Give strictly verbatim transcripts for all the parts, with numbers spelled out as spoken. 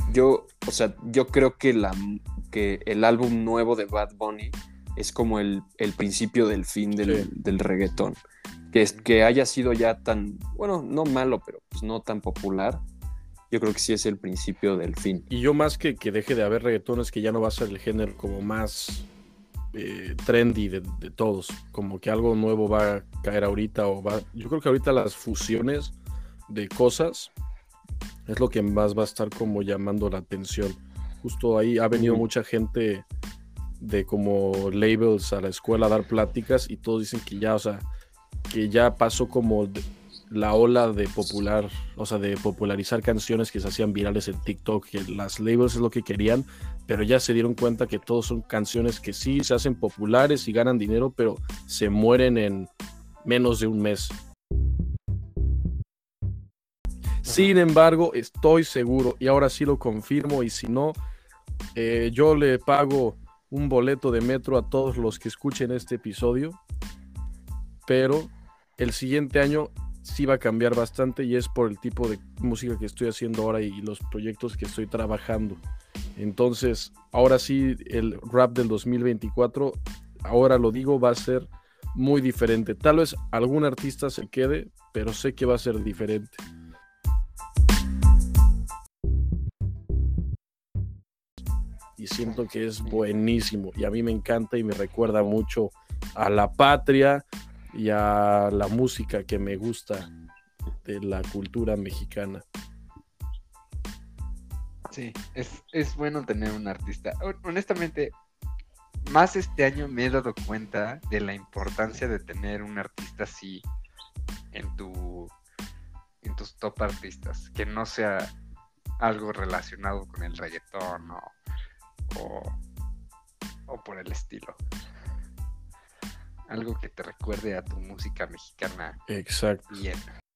yo, o sea, yo creo que, la, que el álbum nuevo de Bad Bunny es como el, el principio del fin del, Sí. del reggaetón. Que, es, que haya sido ya tan, bueno, no malo, pero pues no tan popular, yo creo que sí es el principio del fin. Y yo más que que deje de haber reggaetón es que ya no va a ser el género como más eh, trendy de, de todos, como que algo nuevo va a caer ahorita o va, yo creo que ahorita las fusiones de cosas es lo que más va a estar como llamando la atención. Justo ahí ha venido Mm. mucha gente de como labels a la escuela a dar pláticas y todos dicen que ya, o sea, que ya pasó como de- la ola de popular, o sea, de popularizar canciones que se hacían virales en TikTok, que las labels es lo que querían, pero ya se dieron cuenta que todos son canciones que sí se hacen populares y ganan dinero, pero se mueren en menos de un mes. Sin embargo, estoy seguro, y ahora sí lo confirmo, y si no, eh, yo le pago un boleto de metro a todos los que escuchen este episodio, pero el siguiente año sí va a cambiar bastante y es por el tipo de música que estoy haciendo ahora y los proyectos que estoy trabajando. Entonces, ahora sí, el rap del dos mil veinticuatro, ahora lo digo, va a ser muy diferente. Tal vez algún artista se quede, pero sé que va a ser diferente. Y siento que es buenísimo y a mí me encanta y me recuerda mucho a la patria y a la música que me gusta de la cultura mexicana. Sí, es, es bueno tener un artista. Honestamente, más este año me he dado cuenta de la importancia de tener un artista así en tu en tus top artistas, que no sea algo relacionado con el reggaetón o, o, o por el estilo. Algo que te recuerde a tu música mexicana. Exacto. Bien.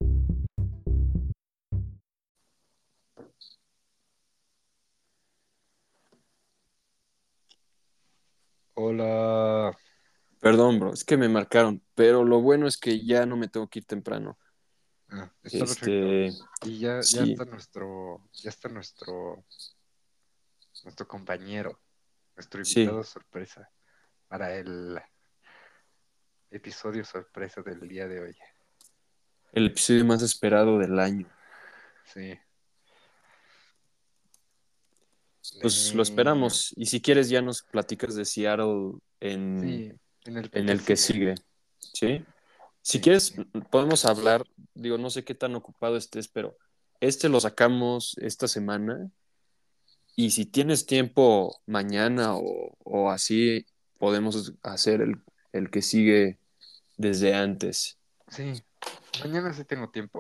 Hola. Perdón, bro, es que me marcaron, pero lo bueno es que ya no me tengo que ir temprano. Ah, está perfecto. Este, Y ya, ya sí, está nuestro, ya está nuestro, nuestro compañero, nuestro sí, invitado sorpresa para el episodio sorpresa del día de hoy. el episodio más esperado del año. Sí. Pues lo Eh, esperamos. Y si quieres ya nos platicas de Seattle en, sí, en el en que el que sigue. sigue, ¿sí? Si Sí, sí, quieres, sí. podemos hablar, digo, no sé qué tan ocupado estés, pero este lo sacamos esta semana y si tienes tiempo mañana o, o así, podemos hacer el, el que sigue desde antes. Sí, mañana sí tengo tiempo.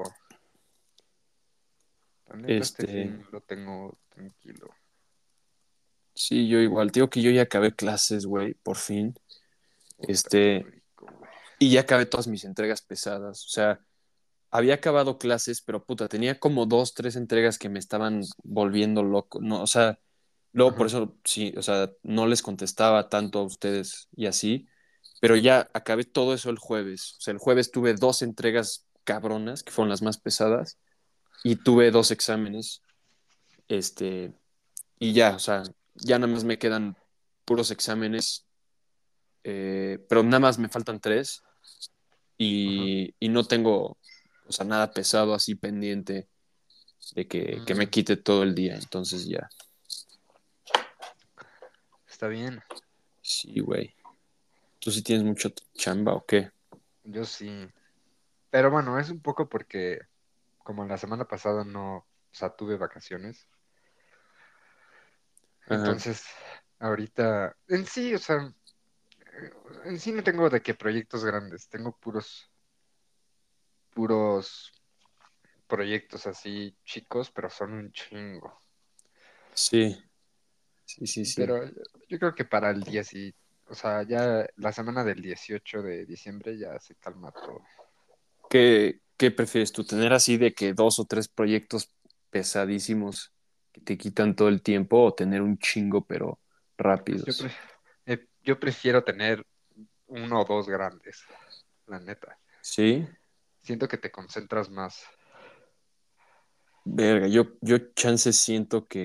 La neta, este Este, fin lo tengo tranquilo. sí, yo igual, te digo que yo ya acabé clases, güey, por fin. Puta, qué Este, rico, güey. y ya acabé todas mis entregas pesadas. O sea, había acabado clases, pero puta, tenía como dos, tres entregas que me estaban volviendo loco. No, o sea, luego por Ajá. eso sí, o sea, no les contestaba tanto a ustedes y así, pero ya acabé todo eso el jueves. O sea, el jueves tuve dos entregas cabronas, que fueron las más pesadas, y tuve dos exámenes, este, y ya, o sea, ya nada más me quedan puros exámenes, eh, pero nada más me faltan tres Ajá. y, y no tengo, o sea, nada pesado así pendiente de que, que me Mm, quite todo el día. Entonces ya, está bien. sí, güey. ¿Tú sí tienes mucho chamba o qué? Yo sí. Pero bueno, es un poco porque como la semana pasada no, o sea, tuve vacaciones. Ajá. Entonces, ahorita, en sí, o sea, en sí no tengo de qué proyectos grandes. Tengo puros, puros proyectos así chicos, pero son un chingo. Sí, sí, sí, sí. Pero yo creo que para el día sí, o sea, ya la semana del dieciocho de diciembre ya se calma todo. ¿Qué, qué prefieres tú? ¿Tener así de que dos o tres proyectos pesadísimos que te quitan todo el tiempo o tener un chingo pero Yo, pre- rápidos? eh, yo prefiero tener uno o dos grandes, la neta. Sí, Siento que te concentras más. verga, yo, yo chance siento que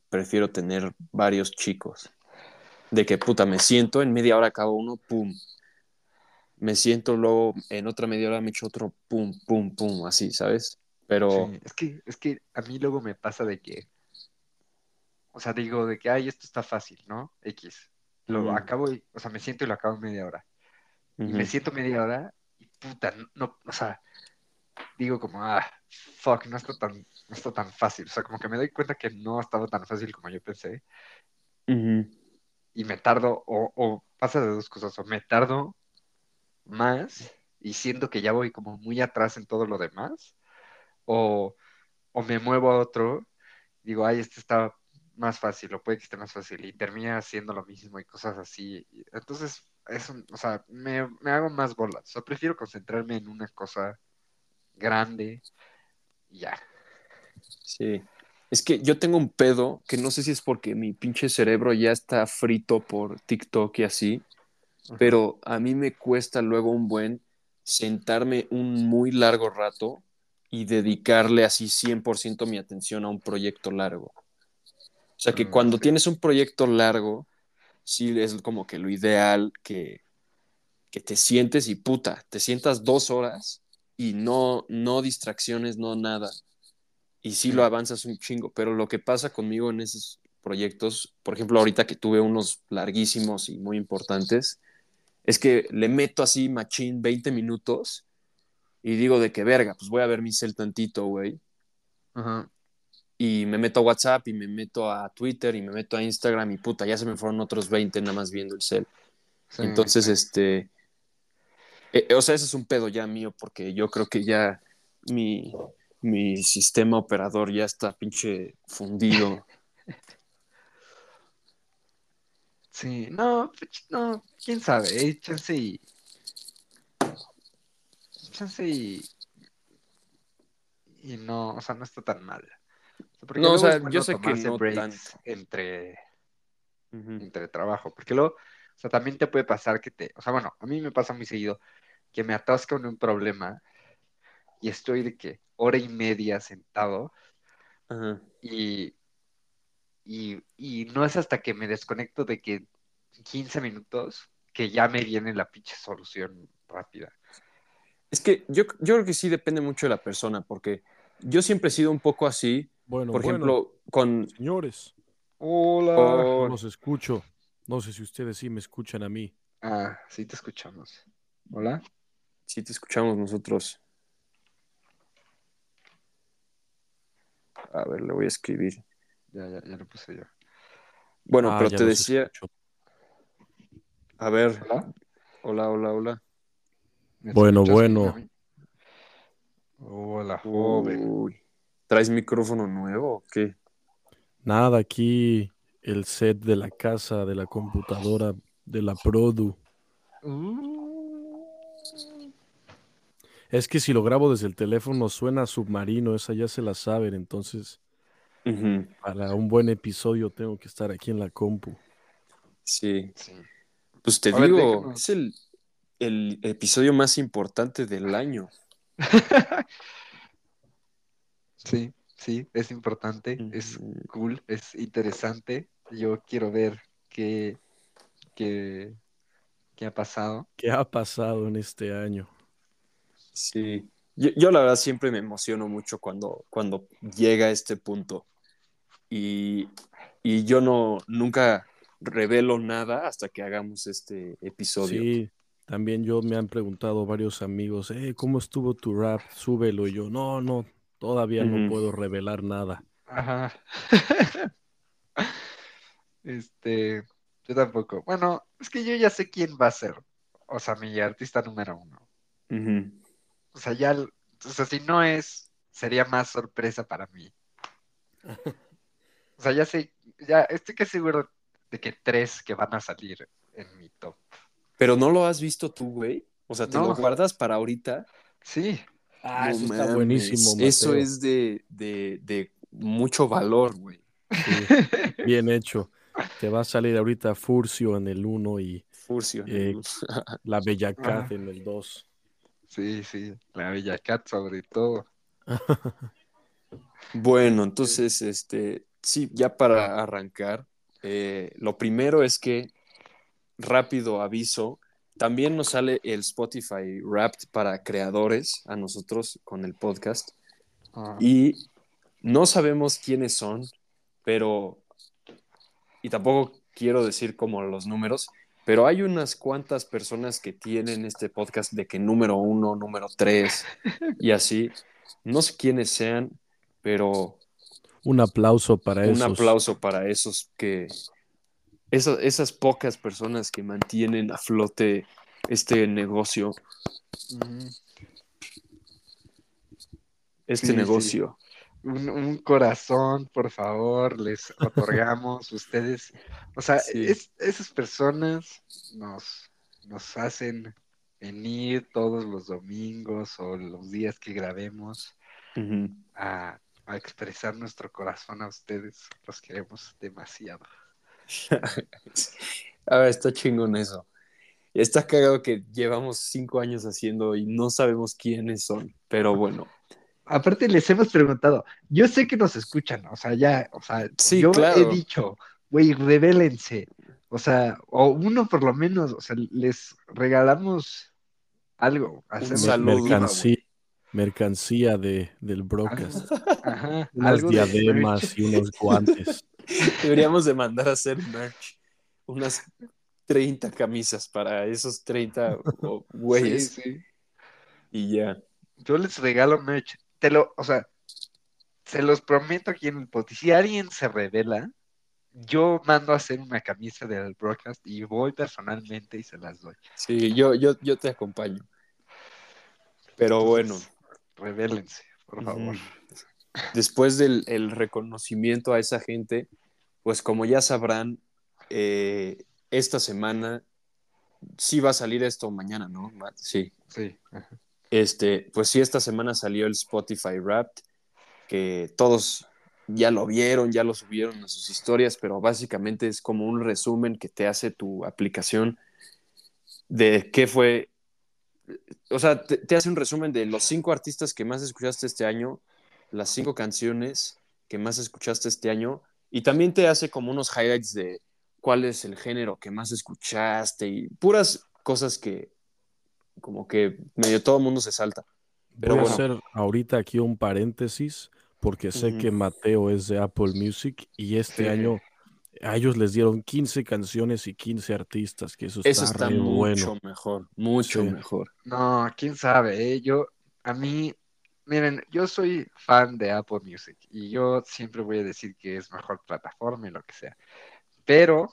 prefiero tener varios chicos. De que, puta, me siento, en media hora acabo uno, pum. Me siento, luego en otra media hora me echo otro, pum, pum, pum, así, ¿sabes? Pero, Sí, es que, es que a mí luego me pasa de que, o sea, digo de que, ay, esto está fácil, ¿no? X. Lo ujú, acabo, y, o sea, me siento y lo acabo en media hora. Y me ujú, siento media hora y puta, no, no, o sea, digo como, ah, fuck, no está tan, no está tan fácil. O sea, como que me doy cuenta que no estaba tan fácil como yo pensé. ujú, Y me tardo, o, o pasa de dos cosas, o me tardo más y siento que ya voy como muy atrás en todo lo demás, o, o me muevo a otro, digo, ay, este está más fácil, o puede que esté más fácil, y termina haciendo lo mismo y cosas así. Y entonces, es un- o sea, me, me hago más bolas. O sea, prefiero concentrarme en una cosa grande y ya. sí. Es que yo tengo un pedo que no sé si es porque mi pinche cerebro ya está frito por TikTok y así, Ujú. pero a mí me cuesta luego un buen sentarme un muy largo rato y dedicarle así cien por ciento mi atención a un proyecto largo. O sea que Mm, cuando sí. tienes un proyecto largo, sí es como que lo ideal que, que te sientes y puta, te sientas dos horas y no, no distracciones, no nada. Y sí lo Sí. avanzas un chingo, pero lo que pasa conmigo en esos proyectos, por ejemplo, ahorita que tuve unos larguísimos y muy importantes, es que le meto así machín veinte minutos y digo de que verga, pues voy a ver mi cel tantito, güey. Ajá. Y me meto a WhatsApp y me meto a Twitter y me meto a Instagram y puta, ya se me fueron otros veinte nada más viendo el cel. Sí, Entonces, sí. este, eh, o sea, ese es un pedo ya mío porque yo creo que ya mi, mi sistema operador ya está pinche fundido. Sí, no, pues, no, quién sabe, eh, chance y, chance y, y no, o sea, no está tan mal. O sea, porque No, o luego es sea, yo bueno sé que tomarse no tanto. breaks entre, Ujú, entre trabajo, porque luego, o sea, también te puede pasar que te, o sea, bueno, a mí me pasa muy seguido que me atasco en un problema y estoy de que hora y media sentado ajá. y, y, y no es hasta que me desconecto de que quince minutos que ya me viene la pinche solución rápida. Es que yo, yo creo que sí depende mucho de la persona, porque yo siempre he sido un poco así, Bueno, por bueno, ejemplo, con... señores, Hola. no con los escucho. No sé si ustedes sí me escuchan a mí. Ah, sí te escuchamos. Hola. si te escuchamos nosotros, a ver, le voy a escribir. Ya, ya, ya lo puse yo. Bueno, Ah, pero ya te los decía, escucho. a ver, Hola. hola, hola, hola. ¿Me Bueno, escuchas bien a bueno. mí? Hola, joven. Uy, ¿traes micrófono nuevo o qué? Nada, aquí el set de la casa, de la computadora, de la Produ. Uh. Es que si lo grabo desde el teléfono suena submarino, esa ya se la saben, entonces Ujú, para un buen episodio tengo que estar aquí en la compu. sí, Sí. pues te A ver, digo, es déjanos. el, el episodio más importante del año. Sí, sí, es importante, es Ujú, cool, es interesante. Yo quiero ver qué, qué, qué ha pasado. ¿Qué ha pasado en este año? sí, yo, yo la verdad siempre me emociono mucho cuando, cuando llega a este punto y, y yo no, nunca revelo nada hasta que hagamos este episodio. Sí, también yo me han preguntado varios amigos, eh, ¿cómo estuvo tu rap? Súbelo. Y yo, no, no, todavía no Ujú. puedo revelar nada. Ajá. Este, yo tampoco. Bueno, es que yo ya sé quién va a ser. O sea, mi artista número uno. Ujú. O sea, ya, o sea, si no es, sería más sorpresa para mí. O sea, ya sé, ya estoy que seguro de que tres que van a salir en mi top. Pero no lo has visto tú, güey. O sea, te lo No, guardas para ahorita. sí, Ah, No eso está buenísimo, mames. Eso Mateo. es de, de, de mucho valor, güey. Sí, bien hecho. Te va a salir ahorita Furcio en el uno y Furcio en el eh, luz. la Bella Cat Ajá. en el dos. Sí, sí, la Bella Cat sobre todo. Bueno, Este, entonces, este, sí, ya para arrancar, eh, lo primero es que, rápido aviso, también nos sale el Spotify Wrapped para creadores, a nosotros con el podcast, Ah, y no sabemos quiénes son, pero, y tampoco quiero decir como los números, pero hay unas cuantas personas que tienen este podcast de que número uno, número tres y así. No sé quiénes sean, pero Un aplauso para un esos. aplauso para esos que, esas, esas pocas personas que mantienen a flote este negocio, ujú. este Sí, sí. negocio. Un, un corazón, por favor, les otorgamos. Ustedes, o sea, Sí. es, esas personas nos, nos hacen venir todos los domingos o los días que grabemos Ujú. a, a expresar nuestro corazón a ustedes. Los queremos demasiado. A ver, está chingón eso. Está cagado que llevamos cinco años haciendo y no sabemos quiénes son, pero bueno. Aparte les hemos preguntado, yo sé que nos escuchan, o sea, ya, o sea, Sí, yo he claro. dicho, güey, revélense, o sea, o uno por lo menos, o sea, les regalamos algo, Un Me- hacemos un saludo. mercancía, giveaway, mercancía de, del algo, broadcast. ajá, Unas algo de merch. diademas y unos guantes. Deberíamos de mandar a hacer merch. Unas treinta camisas para esos treinta o- Sí, güeyes sí, y ya. yo les regalo merch, te lo, o sea, se los prometo aquí en el podcast, si alguien se revela, yo mando a hacer una camisa del broadcast y voy personalmente y se las doy. Sí, yo, yo, yo te acompaño. Pero bueno, Entonces, revélense, por favor. ujú. Después del el reconocimiento a esa gente, pues como ya sabrán, eh, esta semana sí va a salir esto mañana, ¿no? Ma- Sí. Sí, ajá. Este, pues sí, esta semana salió el Spotify Wrapped, que todos ya lo vieron, ya lo subieron a sus historias, pero básicamente es como un resumen que te hace tu aplicación de qué fue, o sea, te, te hace un resumen de los cinco artistas que más escuchaste este año, las cinco canciones que más escuchaste este año, y también te hace como unos highlights de cuál es el género que más escuchaste y puras cosas que como que medio todo el mundo se salta. Pero Voy a bueno, hacer ahorita aquí un paréntesis porque sé ujú, que Mateo es de Apple Music y este Sí. año a ellos les dieron quince canciones y quince artistas, que eso eso está está re bueno. mucho mejor, mucho Sí, mejor. No, quién sabe, ¿eh? Yo, a mí, miren, yo soy fan de Apple Music y yo siempre voy a decir que es mejor plataforma y lo que sea. Pero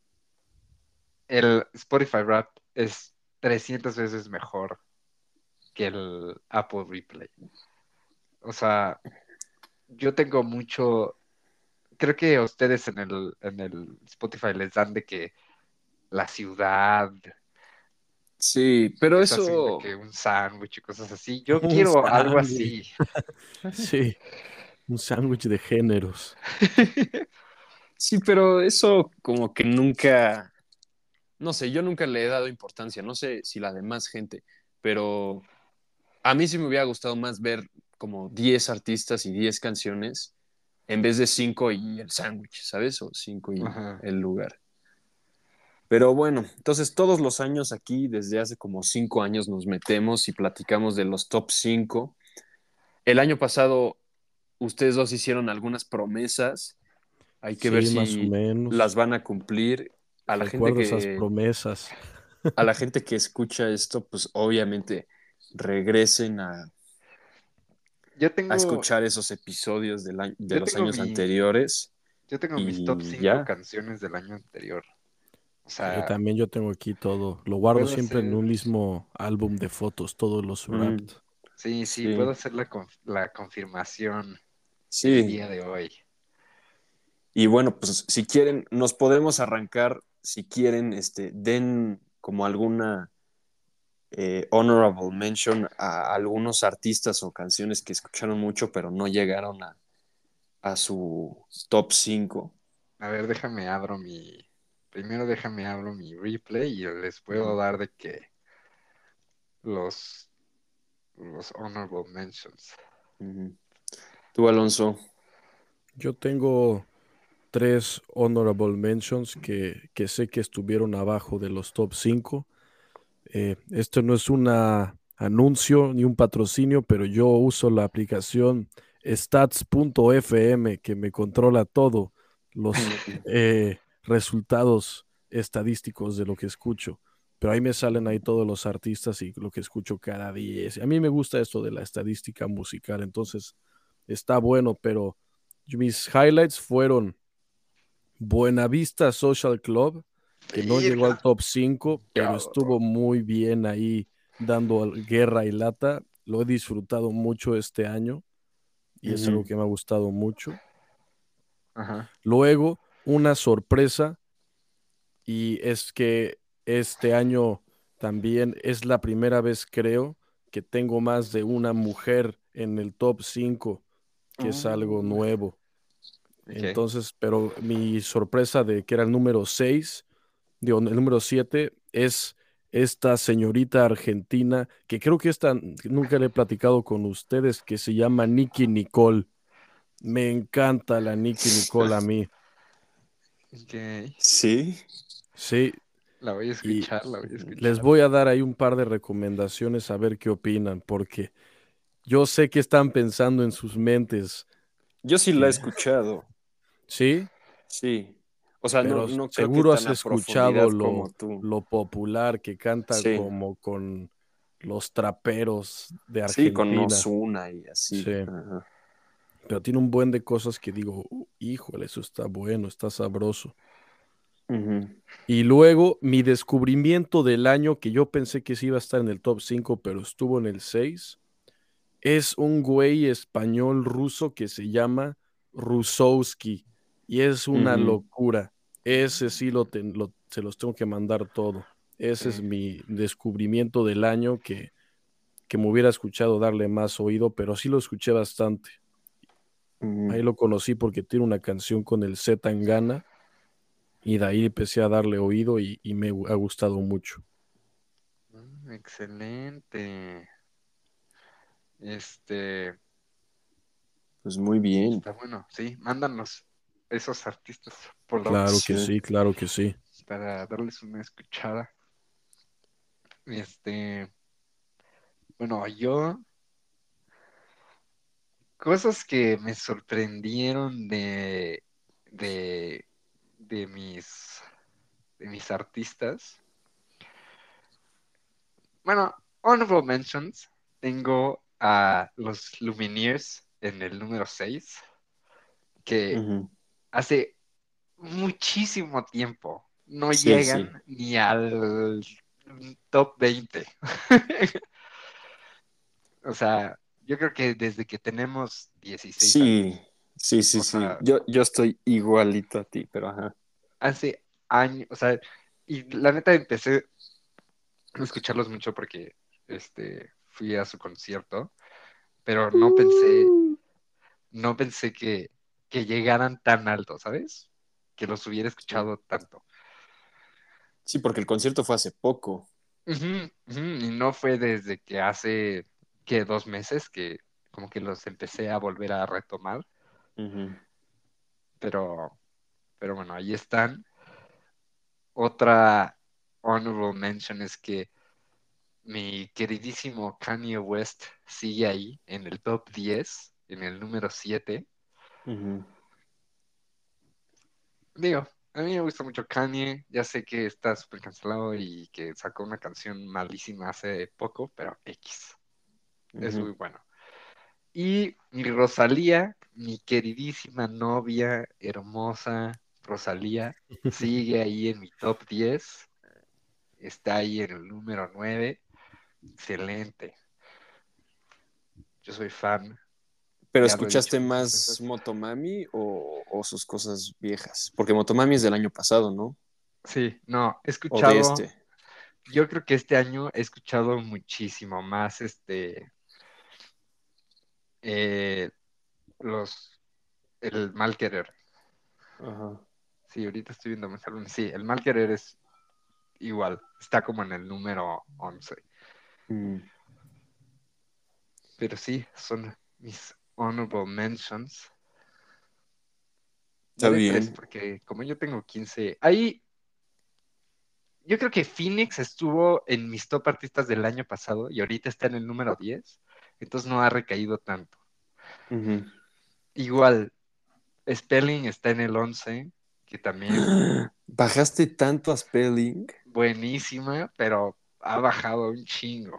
el Spotify Rap es trescientas veces mejor que el Apple Replay. O sea, yo tengo mucho, creo que a ustedes en el, en el Spotify les dan de que la ciudad, Sí, pero es así de eso, que un sándwich y cosas así. Yo un quiero algo sándwich. así. Sí, un sándwich de géneros. sí, pero eso como que nunca, no sé, yo nunca le he dado importancia, no sé si la demás gente, pero a mí sí me hubiera gustado más ver como diez artistas y diez canciones en vez de cinco y el sándwich, ¿sabes? O cinco y Ajá. el lugar. Pero bueno, entonces todos los años aquí, desde hace como cinco años, nos metemos y platicamos de los top cinco. El año pasado, ustedes dos hicieron algunas promesas. Hay que ver Sí, más o si las menos. van a cumplir. A la gente Recuerdo esas que, promesas. a la gente que escucha esto, pues obviamente regresen a, Yo a tengo, escuchar esos episodios del año- de yo los tengo años mi, anteriores yo tengo mis top y cinco ya. canciones del año anterior. O Ah, yo sea, también yo tengo aquí todo. Lo guardo puedo siempre en hacer, un mismo álbum de fotos, todos los Mm, wrapped. sí, sí, puedo sí, hacer la, conf- la confirmación el sí. día de hoy. Y bueno, pues si quieren, nos podemos arrancar, si quieren, este, den como alguna eh, honorable mention a algunos artistas o canciones que escucharon mucho, pero no llegaron a, a su top cinco. A ver, déjame abro mi, primero déjame abro mi replay y les puedo Ujú, dar de que los, los honorable mentions. ujú. Tú, Alonso. Yo tengo tres honorable mentions que, que sé que estuvieron abajo de los top cinco. Eh, esto no es un anuncio ni un patrocinio, pero yo uso la aplicación stats punto f m que me controla todo los eh, resultados estadísticos de lo que escucho. Pero ahí me salen ahí todos los artistas y lo que escucho cada día. A mí me gusta esto de la estadística musical, entonces está bueno, pero mis highlights fueron Buenavista Social Club, que no llegó al Verga, top cinco, pero cabrón. estuvo muy bien ahí dando guerra y lata. Lo he disfrutado mucho este año y es algo Ujú. que me ha gustado mucho. Ajá. Luego, una sorpresa, y es que este año también es la primera vez, creo, que tengo más de una mujer en el top cinco, que es algo Uh, nuevo. ok. Entonces, pero mi sorpresa de que era el número seis, digo, el número siete es esta señorita argentina, que creo que esta nunca le he platicado con ustedes, que se llama Nicki Nicole. Me encanta la Nicki Nicole a mí. Ok. Sí, Sí, La voy a y escuchar, la voy a les escuchar. voy a dar ahí un par de recomendaciones a ver qué opinan, porque yo sé que están pensando en sus mentes, yo sí la he que escuchado, sí, sí. O sea, no, pero no creo que seguro tan has a escuchado profundidad como lo, tú. lo popular que canta Sí, como con los traperos de sí, con Argentina. Ozuna y Sí, así. Ajá. pero tiene un buen de cosas que digo, "Uh, híjole, eso está bueno, está sabroso". Ujú, Y luego mi descubrimiento del año, que yo pensé que sí iba a estar en el top cinco, pero estuvo en el seis, es un güey español ruso que se llama Rusowski y es una ujú, locura. Ese sí lo, ten- lo- se los tengo que mandar todo. Ese es Sí. mi descubrimiento del año que, que me hubiera escuchado darle más oído, pero sí lo escuché bastante. ujú. Ahí lo conocí porque tiene una canción con el Z Tangana y de ahí empecé a darle oído y, y me ha gustado mucho. Mm, excelente. Este, Pues muy bien. está bueno, sí. Mándanos esos artistas por Claro que Sí. sí, claro que sí. para darles una escuchada. Este, bueno, yo, cosas que me sorprendieron de, de, de mis, de mis artistas. Bueno, honorable mentions. Tengo a los Lumineers en el número seis que Ujú. hace muchísimo tiempo no Sí, sí. llegan ni al top veinte. O sea, yo creo que desde que tenemos dieciséis Sí, años, sí, sí, o sí. sea, Yo, yo estoy igualito a ti, pero ajá. hace años, o sea, y la neta empecé a escucharlos mucho porque este, fui a su concierto, pero no pensé, no pensé que, que llegaran tan alto, ¿sabes? Que los hubiera Sí. escuchado tanto. Sí, porque el concierto fue hace poco. Ujú, ujú, y no fue desde que hace, que dos meses que como que los empecé a volver a retomar, Ujú, pero, pero bueno, ahí están. Otra honorable mention es que mi queridísimo Kanye West sigue ahí en el top diez, en el número siete. ujú. Digo, a mí me gusta mucho Kanye, ya sé que está súper cancelado y que sacó una canción malísima hace poco, pero X, es Ujú. muy bueno. Y mi Rosalía, mi queridísima novia, hermosa Rosalía, sigue ahí en mi top diez, está ahí en el número nueve. Excelente. Yo soy fan, ¿Pero ya lo he dicho escuchaste muchas más veces. Motomami o, o sus cosas viejas? Porque Motomami es del año pasado, ¿no? Sí, no, he O de escuchado, este. yo creo que este año he escuchado muchísimo más este, eh, los, el mal querer. Ajá. Sí, ahorita estoy viendo mis álbumes. Sí, el mal querer es igual, está como en el número once. Mm. Pero sí, son mis honorable mentions. Está Daré tres, bien. porque como yo tengo quince, ahí yo creo que Phoenix estuvo en mis top artistas del año pasado y ahorita está en el número diez, entonces no ha recaído tanto. Ujú. Igual, Spelling está en el once, que también Bajaste tanto a Spelling. buenísima, pero ha bajado un chingo.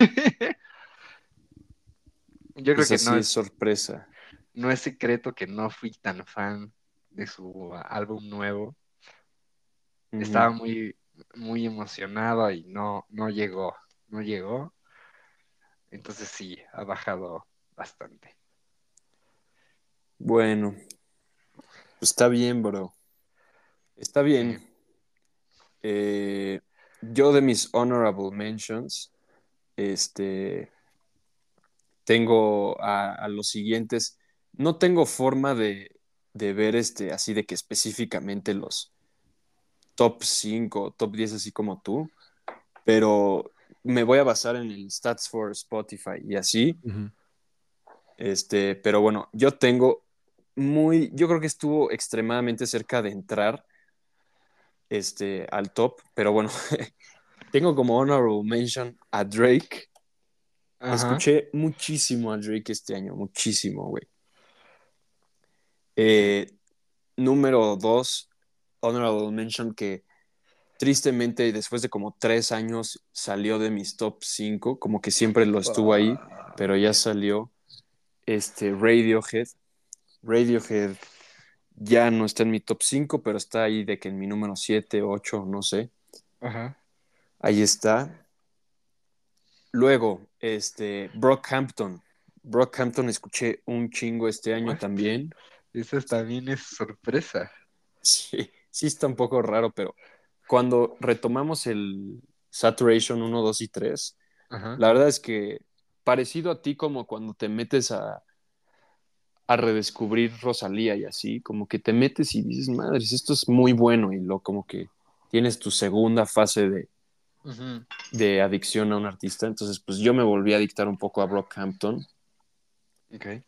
Yo creo Esa que no sí es es, sorpresa. no es secreto que no fui tan fan de su álbum nuevo. Estaba Ujú. muy, muy emocionado y no, no llegó, no llegó. Entonces sí, ha bajado bastante. Bueno, pues está bien, bro. Está Sí. bien. Eh, yo de mis honorable mentions, este, tengo a, a los siguientes. No tengo forma de, de ver este, así de que específicamente los top cinco, top diez así como tú, pero me voy a basar en el Stats for Spotify y así. Ujú. Este, pero bueno, yo tengo muy, yo creo que estuvo extremadamente cerca de entrar este, al top, pero bueno, tengo como honorable mention a Drake. Ajá. Escuché muchísimo a Drake este año, muchísimo, güey. Sí. Eh, número dos, honorable mention que tristemente después de como tres años salió de mis top cinco, como que siempre lo estuvo ahí, pero Fuck. ya salió este Radiohead. Radiohead ya no está en mi top cinco, pero está ahí de que en mi número siete, ocho, no sé. Ajá. Ahí está. Luego, este, Brockhampton. Brockhampton escuché un chingo este año What? también. Esa también es sorpresa. Sí, sí está un poco raro, pero cuando retomamos el Saturation uno, dos y tres, Ajá. la verdad es que parecido a ti como cuando te metes a, a redescubrir Rosalía y así, como que te metes y dices, madres, esto es muy bueno y lo como que tienes tu segunda fase de, Ujú. de adicción a un artista. Entonces, pues yo me volví a adictar un poco a Brockhampton. Ok.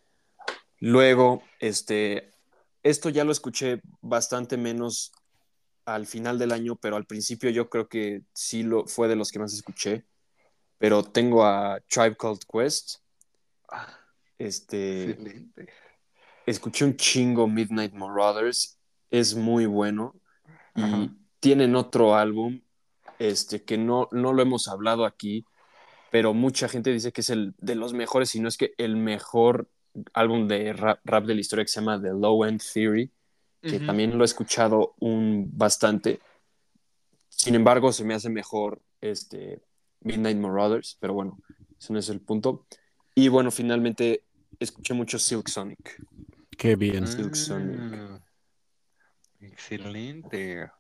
Luego, este, esto ya lo escuché bastante menos al final del año, pero al principio yo creo que sí lo fue de los que más escuché. Pero tengo a Tribe Called Quest. Ah, Este, excelente. escuché un chingo Midnight Marauders. Es muy bueno. Ajá. Y tienen otro álbum este, que no, no lo hemos hablado aquí, pero mucha gente dice que es el de los mejores, si no es que el mejor álbum de rap, rap de la historia, que se llama The Low End Theory, que Ujú. también lo he escuchado un bastante. Sin embargo, se me hace mejor este Midnight Marauders, pero bueno, ese no es el punto. Y bueno, finalmente escuché mucho Silk Sonic. Qué bien. Silk Sonic. Ah, excelente.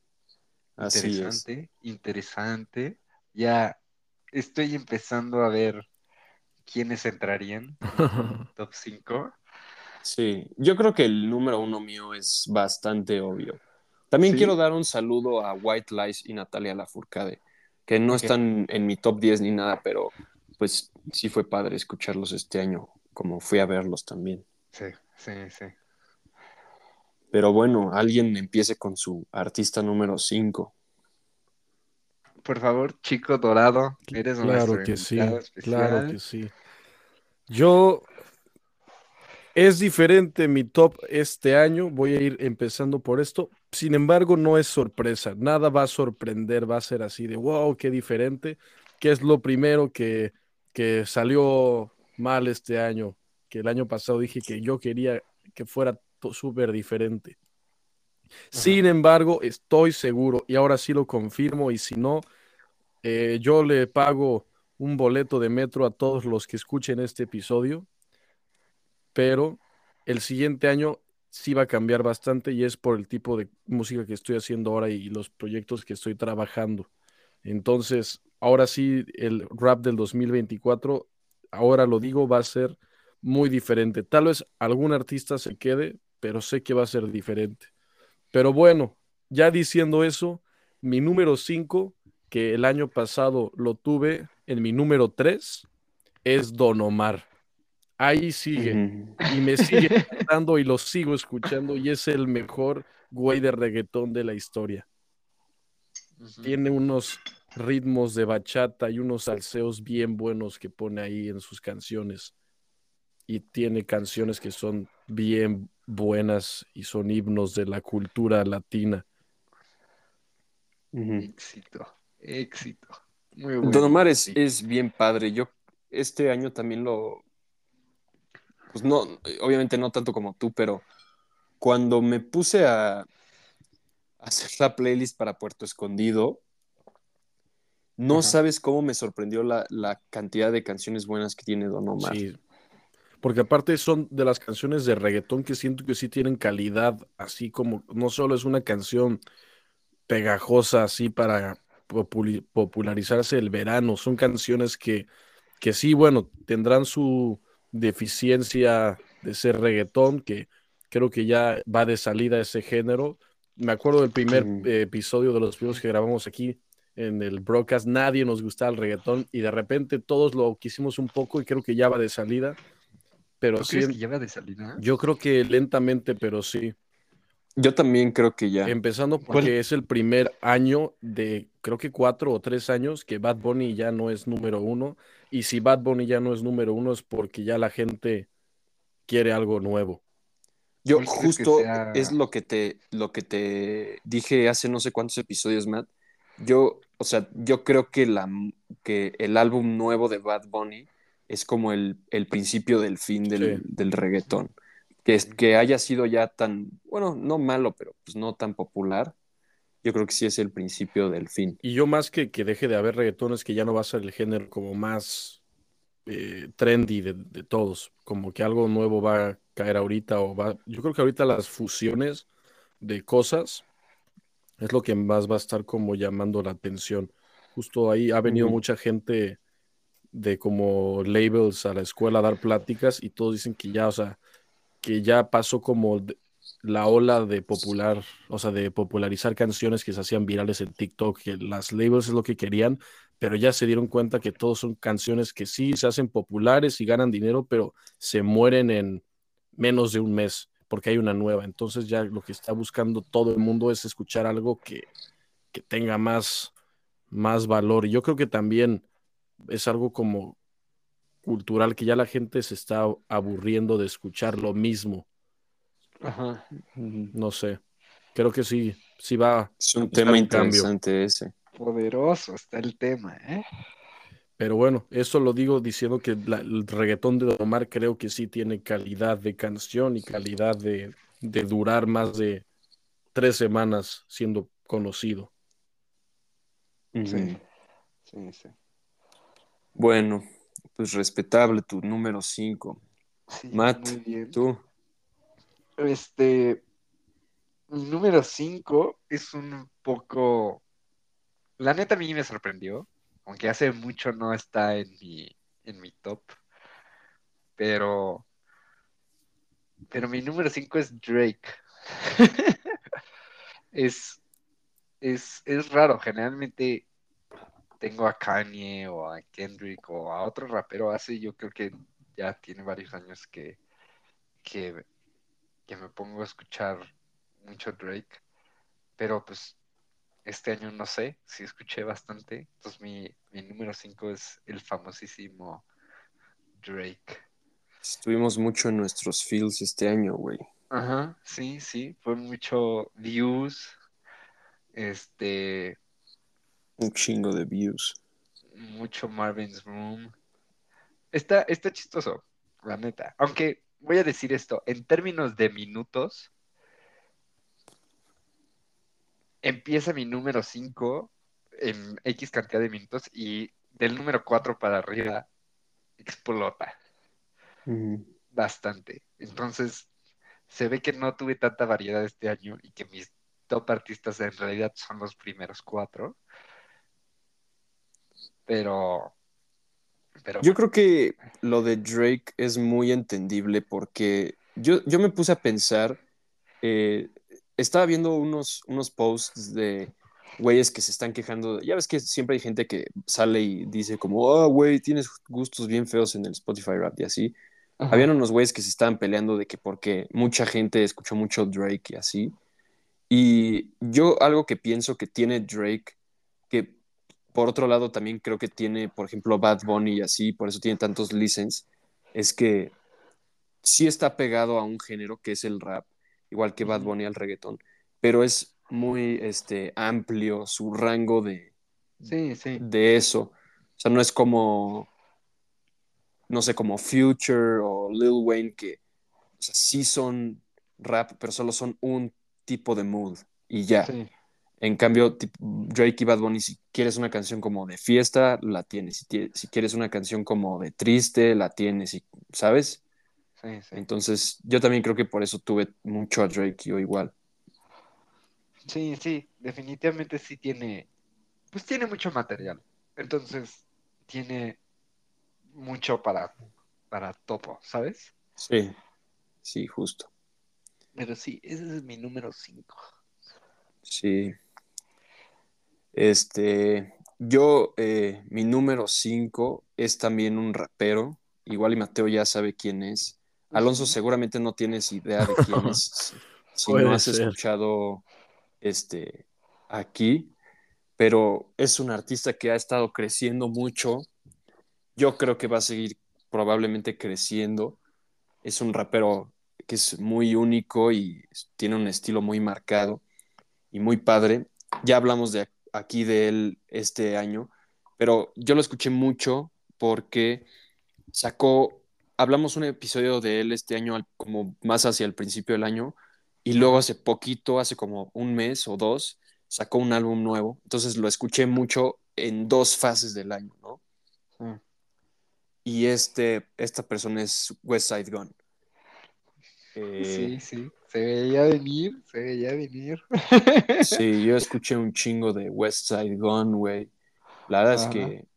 Así es. Interesante. Interesante. Ya estoy empezando a ver quiénes entrarían en mi top cinco. Sí, yo creo que el número uno mío es bastante obvio. También quiero ¿Sí? dar un saludo a White Lies y Natalia Lafourcade, que no Ok. están en mi top diez ni nada, pero pues sí fue padre escucharlos este año, como fui a verlos también. Sí, sí, sí. Pero bueno, alguien empiece con su artista número cinco. Por favor, chico dorado, eres Claro nuestro que invitado sí, claro especial. que sí. Yo, es diferente mi top este año, voy a ir empezando por esto. Sin embargo, no es sorpresa, nada va a sorprender, va a ser así de wow, qué diferente. ¿Qué es lo primero que, que salió mal este año? Que el año pasado dije que yo quería que fuera to- súper diferente. Ajá. Sin embargo, estoy seguro, y ahora sí lo confirmo, y si no, eh, yo le pago un boleto de metro a todos los que escuchen este episodio, pero el siguiente año sí va a cambiar bastante y es por el tipo de música que estoy haciendo ahora y los proyectos que estoy trabajando. Entonces, ahora sí, el rap del dos mil veinticuatro, ahora lo digo, va a ser muy diferente. Tal vez algún artista se quede, pero sé que va a ser diferente. Pero bueno, ya diciendo eso, mi número cinco, que el año pasado lo tuve en mi número tres, es Don Omar. ahí sigue. Ujú. Y me sigue gustando y lo sigo escuchando y es el mejor güey de reggaetón de la historia. Ujú. Tiene unos ritmos de bachata y unos salseos bien buenos que pone ahí en sus canciones. Y tiene canciones que son bien buenas y son himnos de la cultura latina. Ujú. Éxito, éxito. Muy Don bueno, Omar es, sí. es bien padre. Yo este año también lo, pues no, obviamente no tanto como tú, pero cuando me puse a, a hacer la playlist para Puerto Escondido, no Ajá. sabes cómo me sorprendió la, la cantidad de canciones buenas que tiene Don Omar. Sí, porque aparte son de las canciones de reggaetón que siento que sí tienen calidad, así como no solo es una canción pegajosa así para populi- popularizarse el verano, son canciones que, que sí, bueno, tendrán su deficiencia de ser reggaetón, que creo que ya va de salida ese género. Me acuerdo del primer Mm. eh, episodio de los primeros que grabamos aquí en el broadcast, nadie nos gustaba el reggaetón y de repente todos lo quisimos un poco y creo que ya va de salida, pero ¿Tú sí, crees que lleva de salida? yo creo que lentamente, pero sí. Yo también creo que ya. Empezando ¿Cuál? porque es el primer año de, creo que cuatro o tres años que Bad Bunny ya no es número uno. Y si Bad Bunny ya no es número uno es porque ya la gente quiere algo nuevo. Yo ¿Cuál crees que justo es sea? lo que te, lo que te dije hace no sé cuántos episodios, Matt. Yo, o sea, yo creo que, la, que el álbum nuevo de Bad Bunny es como el, el principio del fin del, Sí. del Ujú, reggaetón. Que, es, que ujú. haya sido ya tan, bueno, no malo, pero pues no tan popular. Yo creo que sí es el principio del fin. Y yo más que que deje de haber reggaetón es que ya no va a ser el género como más eh, trendy de, de todos. Como que algo nuevo va a caer ahorita o va. Yo creo que ahorita las fusiones de cosas es lo que más va a estar como llamando la atención. Justo ahí ha venido Ujú. mucha gente de como labels a la escuela a dar pláticas y todos dicen que ya, o sea, que ya pasó como de- la ola de popular, o sea, de popularizar canciones que se hacían virales en TikTok, que las labels es lo que querían, pero ya se dieron cuenta que todos son canciones que sí se hacen populares y ganan dinero, pero se mueren en menos de un mes porque hay una nueva. Entonces ya lo que está buscando todo el mundo es escuchar algo que, que tenga más, más valor. Y yo creo que también es algo como cultural que ya la gente se está aburriendo de escuchar lo mismo. Ajá. Ujú. No sé. Creo que sí, sí va a Es un buscar tema un cambio. interesante ese. Poderoso está el tema, ¿eh? Pero bueno, eso lo digo diciendo que la- el reggaetón de Don Omar creo que sí tiene calidad de canción y calidad de, de durar más de tres semanas siendo conocido. Ujú. Sí, sí, sí. Bueno, pues respetable tu número cinco. Sí, Matt, muy bien. tú. Este, mi número cinco es un poco, la neta a mí me sorprendió, aunque hace mucho no está en mi, en mi top, pero, pero mi número cinco es Drake. Es, es, es raro, generalmente tengo a Kanye o a Kendrick o a otro rapero, hace yo creo que ya tiene varios años que, que, que me pongo a escuchar mucho Drake, pero pues este año no sé, sí escuché bastante. Entonces mi, mi número cinco es el famosísimo Drake. Estuvimos mucho en nuestros fields este año, güey. Ajá, sí, sí, fue mucho views, este, Un chingo de views. mucho Marvin's Room. Está, está chistoso, la neta. Aunque voy a decir esto, en términos de minutos, empieza mi número cinco en X cantidad de minutos y del número cuatro para arriba explota Ujú. bastante. Entonces, se ve que no tuve tanta variedad este año y que mis top artistas en realidad son los primeros cuatro, pero, pero Yo bueno. creo que lo de Drake es muy entendible porque yo, yo me puse a pensar, eh, estaba viendo unos, unos posts de güeyes que se están quejando. Ya ves que siempre hay gente que sale y dice como, oh, güey, tienes gustos bien feos en el Spotify Rap y así. Ajá. habían unos güeyes que se estaban peleando de que porque mucha gente escuchó mucho Drake y así. Y yo algo que pienso que tiene Drake, que por otro lado también creo que tiene, por ejemplo, Bad Bunny y así, por eso tiene tantos listens, es que sí está pegado a un género que es el rap, igual que Bad Ujú. Bunny al reggaetón, pero es muy este, amplio su rango de, Sí, sí, de eso. O sea, no es como, no sé, como Future o Lil Wayne, que o sea, sí son rap, pero solo son un tipo de mood y ya. sí, En cambio, tipo, Drake y Bad Bunny, si quieres una canción como de fiesta, la tienes. Si, tie- si quieres una canción como de triste, la tienes, y, ¿sabes? sí, sí. Entonces, yo también creo que por eso tuve mucho a Drake, yo igual. Sí, sí, definitivamente sí tiene, pues tiene mucho material. Entonces, tiene mucho para, para topo, ¿sabes? Sí, sí, justo. Pero sí, ese es mi número cinco. Sí. Este, yo, eh, mi número cinco es también un rapero. Igual y Mateo ya sabe quién es. Alonso, Ujú. seguramente no tienes idea de quién es si, si no Puede has ser. escuchado este aquí, pero es un artista que ha estado creciendo mucho. Yo creo que va a seguir probablemente creciendo. Es un rapero que es muy único y tiene un estilo muy marcado y muy padre. Ya hablamos de aquí de él este año, pero yo lo escuché mucho porque sacó, hablamos un episodio de él este año como más hacia el principio del año y luego Ajá. hace poquito, hace como un mes o dos, sacó un álbum nuevo. Entonces lo escuché mucho en dos fases del año, ¿no? Sí, Y este, esta persona es West Side Gun. Eh, sí, sí, se veía venir, se veía venir. sí, yo escuché un chingo de West Side Gun, güey. La verdad es Ajá. que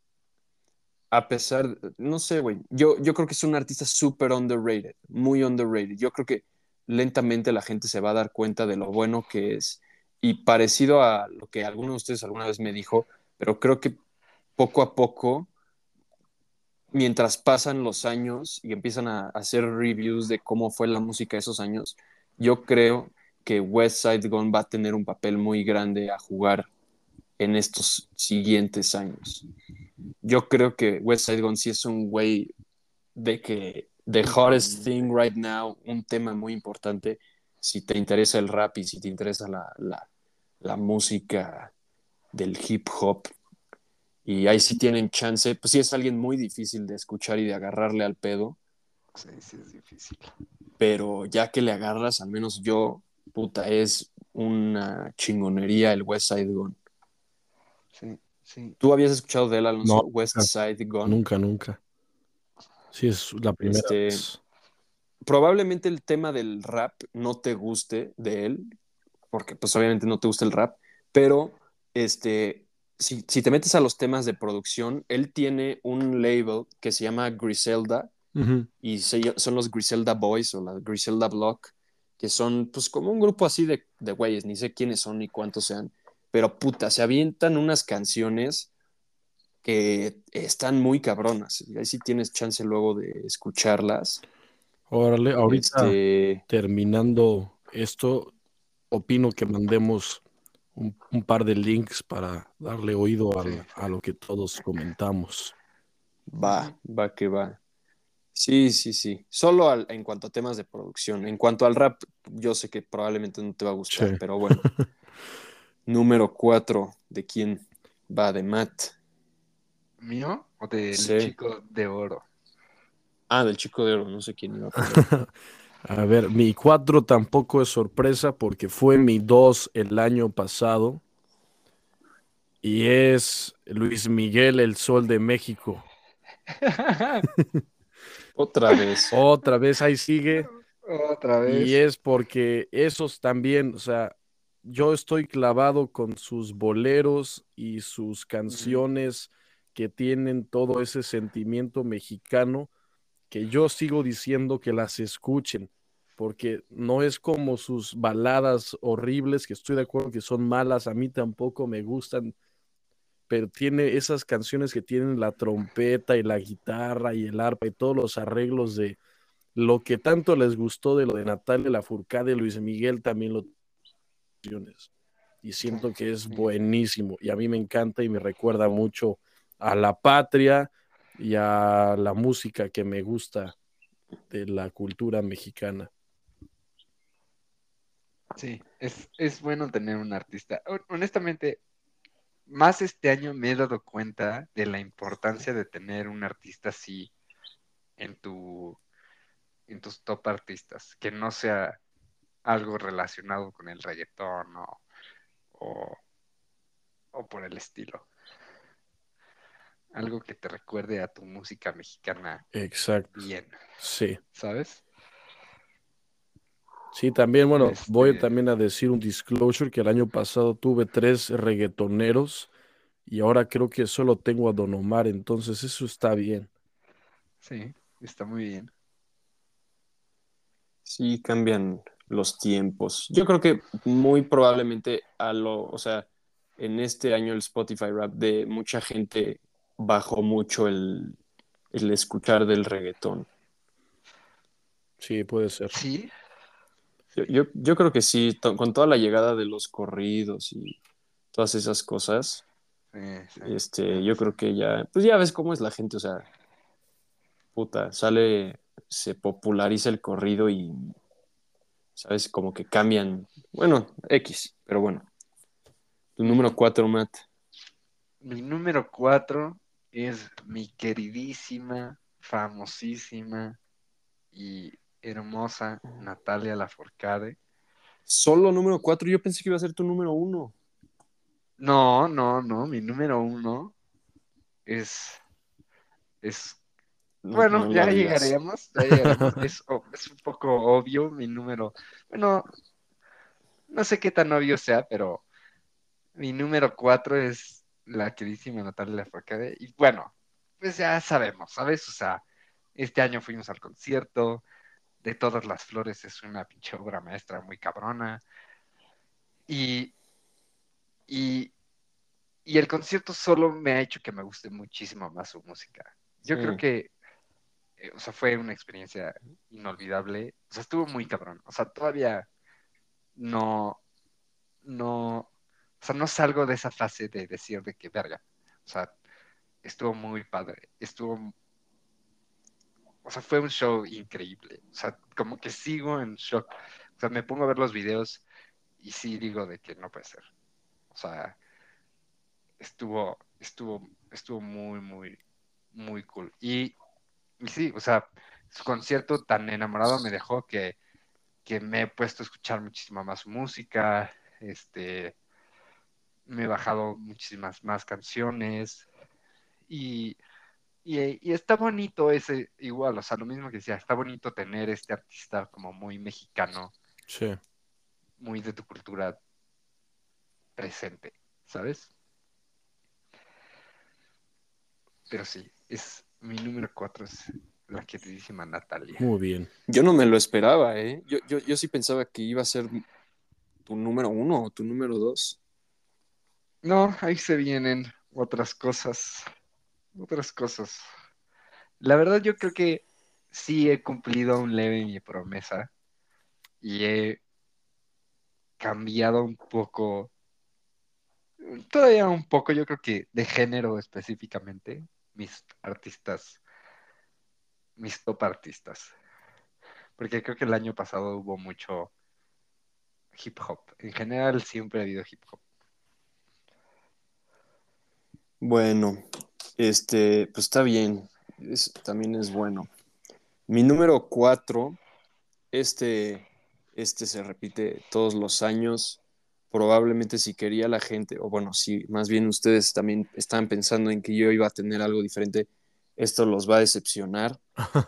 a pesar, no sé, güey, yo, yo creo que es un artista súper underrated, muy underrated. Yo creo que lentamente la gente se va a dar cuenta de lo bueno que es y parecido a lo que alguno de ustedes alguna vez me dijo, pero creo que poco a poco, mientras pasan los años y empiezan a hacer reviews de cómo fue la música esos años, yo creo que West Side Gun va a tener un papel muy grande a jugar en estos siguientes años. Yo creo que West Side Gun sí es un güey de que The Hottest Increíble. Thing Right Now, un tema muy importante, si te interesa el rap y si te interesa la, la, la música del hip hop, y ahí sí tienen chance, pues sí es alguien muy difícil de escuchar y de agarrarle al pedo, Sí, sí, es difícil. pero ya que le agarras, al menos yo, puta, es una chingonería el West Side Gun. Sí, sí. ¿Tú habías escuchado de él, No, Alonso? West nunca, Side Gun. nunca, nunca. Sí, es la primera Este, vez. probablemente el tema del rap no te guste de él, porque pues obviamente no te gusta el rap, pero este, si, si te metes a los temas de producción, él tiene un label que se llama Griselda Ujú. y se, son los Griselda Boys o la Griselda Block, que son pues como un grupo así de, de güeyes, ni sé quiénes son ni cuántos sean, pero puta, se avientan unas canciones que están muy cabronas. Y ahí sí tienes chance luego de escucharlas. Órale, ahorita Este, terminando esto, opino que mandemos un, un par de links para darle oído Sí. al- a lo que todos comentamos. va, Ujú. va que va. Sí, sí, sí. Solo al- en cuanto a temas de producción. En cuanto al rap, yo sé que probablemente no te va a Sí. gustar, pero bueno. Número cuatro, ¿de quién va? De Matt. ¿Mío o del Sí. chico de oro? Ah, del Chico de Oro, no sé quién iba primero. A ver, mi cuatro tampoco es sorpresa porque fue mi dos el año pasado y es Luis Miguel, el Sol de México. Otra vez. Otra vez ahí sigue. Otra Y vez. es porque esos también, o sea, yo estoy clavado con sus boleros y sus Ujú. canciones que tienen todo ese sentimiento mexicano que yo sigo diciendo que las escuchen, porque no es como sus baladas horribles, que estoy de acuerdo que son malas, a mí tampoco me gustan, pero tiene esas canciones que tienen la trompeta y la guitarra y el arpa y todos los arreglos de, lo que tanto les gustó de lo de Natalia Lafourcade, Luis Miguel también lo y siento que es Sí. buenísimo y a mí me encanta y me recuerda mucho a la patria y a la música que me gusta de la cultura mexicana. Sí, es, es bueno tener un artista. Hon- Honestamente, más este año me he dado cuenta de la importancia de tener un artista así en tu, en tus top artistas, que no sea algo relacionado con el reggaetón o, o, o por el estilo. Algo que te recuerde a tu música mexicana Exacto, bien, sí. ¿sabes? Sí, también, bueno, voy Este, también a decir un disclosure que el año pasado tuve tres reggaetoneros y ahora creo que solo tengo a Don Omar, entonces eso está bien. sí, está muy bien. Sí, cambian los tiempos. Yo creo que muy probablemente a lo, o sea, en este año el Spotify Rap de mucha gente bajó mucho el, el escuchar del reggaetón. Sí, puede ser. Sí, Yo, sí, yo, yo creo que sí, to- con toda la llegada de los corridos y todas esas cosas, sí, sí, este, tienes yo razón. creo que ya, pues ya ves cómo es la gente, o sea, puta, sale, se populariza el corrido y, ¿sabes? Como que cambian, bueno, X, pero bueno. Tu número Mi, cuatro, Matt. mi número cuatro es mi queridísima, famosísima y hermosa Natalia Lafourcade. Solo número cuatro, yo pensé que iba a ser tu número uno. No, no, no, mi número uno es, es, No, bueno, no lo ya digas. llegaremos, ya llegaremos. Es, o- es un poco obvio mi número, bueno, no sé qué tan obvio sea, pero mi número cuatro es la queridísima Natalia Lafourcade. Y bueno, pues ya sabemos, ¿sabes? O sea, este año fuimos al concierto, de todas las flores es una pinche obra maestra muy cabrona. Y, y, y el concierto solo me ha hecho que me guste muchísimo más su música. Sí, Yo creo que, eh, o sea, fue una experiencia inolvidable. O sea, estuvo muy cabrón. O sea, todavía no, no, o sea, no salgo de esa fase de decir de que verga. O sea, estuvo muy padre. Estuvo, o sea, fue un show increíble. O sea, como que sigo en shock. O sea, me pongo a ver los videos y sí digo de que no puede ser. O sea, estuvo, estuvo, estuvo muy, muy, muy cool. Y, y sí, o sea, su concierto tan enamorado me dejó que, que me he puesto a escuchar muchísima más su música, este, me he bajado muchísimas más canciones y, y, y está bonito ese, igual, o sea, lo mismo que decía, está bonito tener este artista como muy mexicano, Sí. muy de tu cultura presente, ¿sabes? Pero sí, es mi número cuatro es la queridísima Natalia. Muy bien. yo no me lo esperaba, ¿eh? Yo, yo, yo sí pensaba que iba a ser tu número uno o tu número dos. No, ahí se vienen otras cosas, otras cosas. La verdad yo creo que sí he cumplido un leve mi promesa y he cambiado un poco, todavía un poco, yo creo que de género específicamente, mis artistas, mis top artistas. Porque creo que el año pasado hubo mucho hip hop. En general siempre ha habido hip hop. Bueno, este, pues está bien. Es- también es bueno. Mi número cuatro, este, este se repite todos los años. Probablemente si quería la gente, o bueno, si más bien ustedes también estaban pensando en que yo iba a tener algo diferente, esto los va a decepcionar.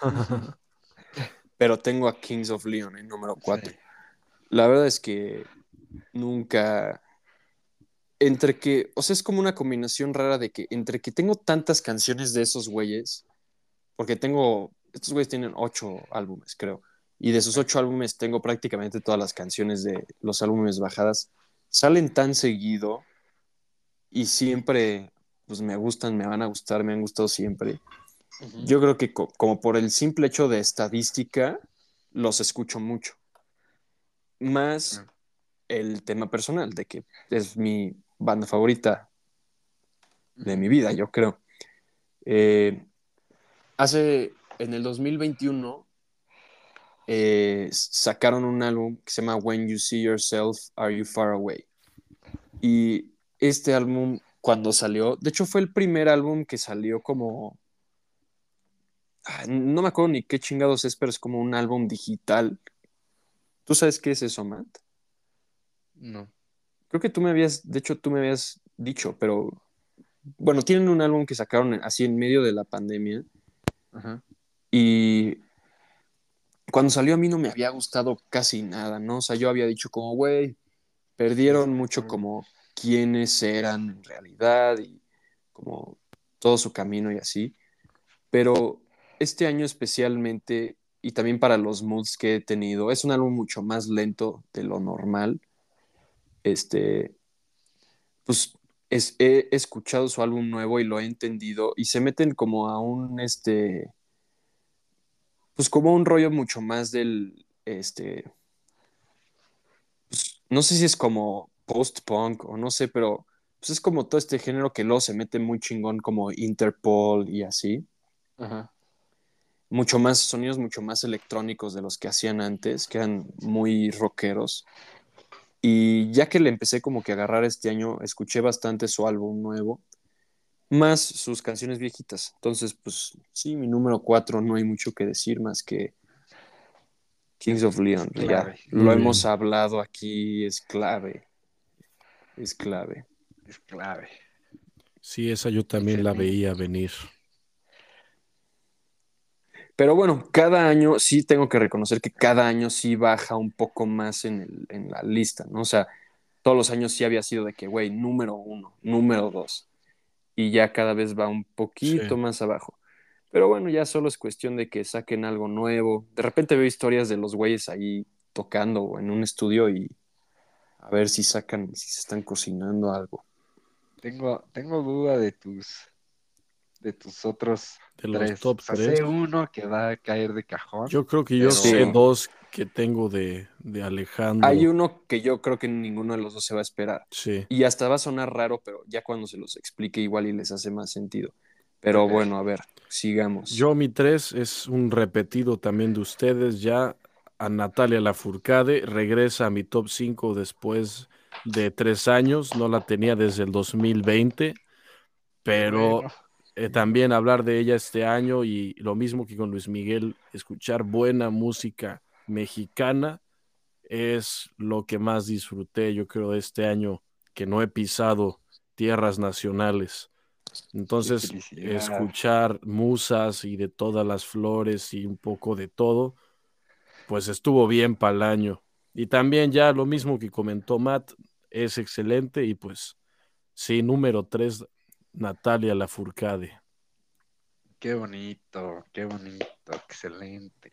Pero tengo a Kings of Leon en número Sí. cuatro. La verdad es que nunca, entre que, o sea, es como una combinación rara de que entre que tengo tantas canciones de esos güeyes, porque tengo, estos güeyes tienen ocho álbumes, creo, y de esos Sí. ocho álbumes tengo prácticamente todas las canciones de los álbumes bajadas, salen tan seguido y siempre, pues me gustan, me van a gustar, me han gustado siempre. Ujú. Yo creo que co- como por el simple hecho de estadística, los escucho mucho. Más Mm, el tema personal, de que es mi banda favorita de ujú, mi vida, yo creo. Eh, hace, en el dos mil veintiuno, eh, sacaron un álbum que se llama When You See Yourself, Are You Far Away? Y este álbum, cuando salió, de hecho fue el primer álbum que salió como, ah, no me acuerdo ni qué chingados es, pero es como un álbum digital. ¿Tú sabes qué es eso, Matt? no. Creo que tú me habías, de hecho tú me habías dicho, pero bueno, tienen un álbum que sacaron así en medio de la pandemia Ajá. y cuando salió a mí no me había gustado casi nada, ¿no? O sea, yo había dicho como, güey, Sí, perdieron está mucho cabrón. como quiénes eran en realidad y como todo su camino y así. Pero este año especialmente, y también para los moods que he tenido, es un álbum mucho más lento de lo normal. Este, pues es- he escuchado su álbum nuevo y lo he entendido y se meten como a un, este, pues como un rollo mucho más del, este, pues, no sé si es como post-punk o no sé, pero pues es como todo este género que luego se mete muy chingón como Interpol y así. Ajá. Mucho más, sonidos mucho más electrónicos de los que hacían antes, que eran muy rockeros. Y ya que le empecé como que a agarrar este año, escuché bastante su álbum nuevo, más sus canciones viejitas. Entonces, pues sí, mi número cuatro no hay mucho que decir más que Kings of Es Leon. Ya clave. lo Muy hemos bien. hablado aquí, es clave, es clave. Es clave. Sí, esa yo también la Excelente. veía venir. Pero bueno, cada año sí tengo que reconocer que cada año sí baja un poco más en, el, en la lista, ¿no? O sea, todos los años sí había sido de que, güey, número uno, número dos, y ya cada vez va un Sí. poquito más abajo. Pero bueno, ya solo es cuestión de que saquen algo nuevo. De repente veo historias de los güeyes ahí tocando en un estudio y a ver si sacan, si se están cocinando algo. Tengo, tengo duda de tus, de tus otros De los tres. top O sea, tres. sé uno que va a caer de cajón, Yo creo que yo sé pero Sí, dos que tengo de, de hay Alejandro. uno que yo creo que ninguno de los dos se va a esperar. Sí. Y hasta va a sonar raro, pero ya cuando se los explique igual y les hace más sentido. Pero ok. bueno, a ver, sigamos. Yo mi tres es un repetido también de ustedes. Ya a Natalia Lafourcade regresa a mi top cinco después de tres años. No la tenía desde el dos mil veinte, Qué pero bueno. eh, también hablar de ella este año y lo mismo que con Luis Miguel, escuchar buena música mexicana es lo que más disfruté, yo creo, de este año que no he pisado tierras nacionales. Qué Entonces, felicidad. escuchar musas y de todas las flores y un poco de todo, pues estuvo bien para el año. Y también ya lo mismo que comentó Matt, es excelente y pues sí, número tres, Natalia Lafourcade. Qué bonito, qué bonito, excelente.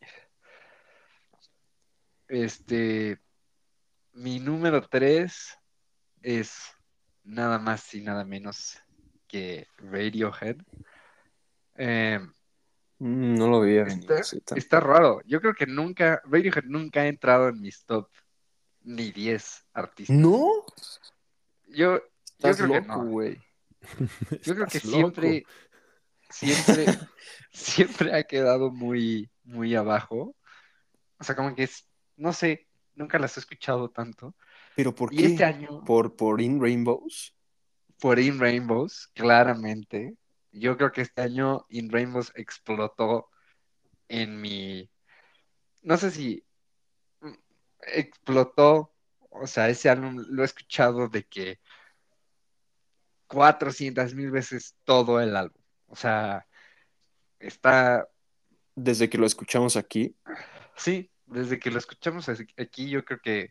Este, mi número tres es nada más y nada menos que Radiohead. Eh, Mm, no lo veía venir está, ese está tampoco. raro. Yo creo que nunca, Radiohead nunca ha entrado en mis top ni diez artistas. ¿No? Yo, yo Estás creo que loco, no. güey. Yo creo que Estás loco. siempre, siempre, siempre ha quedado muy, muy abajo. O sea, como que es, no sé, nunca las he escuchado tanto. ¿Pero por Y este qué? año, ¿Por, por In Rainbows? por In Rainbows, claramente, yo creo que este año In Rainbows explotó en mi, no sé si mm, explotó, o sea, ese álbum lo he escuchado de que cuatrocientas mil veces todo el álbum. O sea, está, Desde que lo escuchamos aquí. sí, desde que lo escuchamos así- aquí, yo creo que,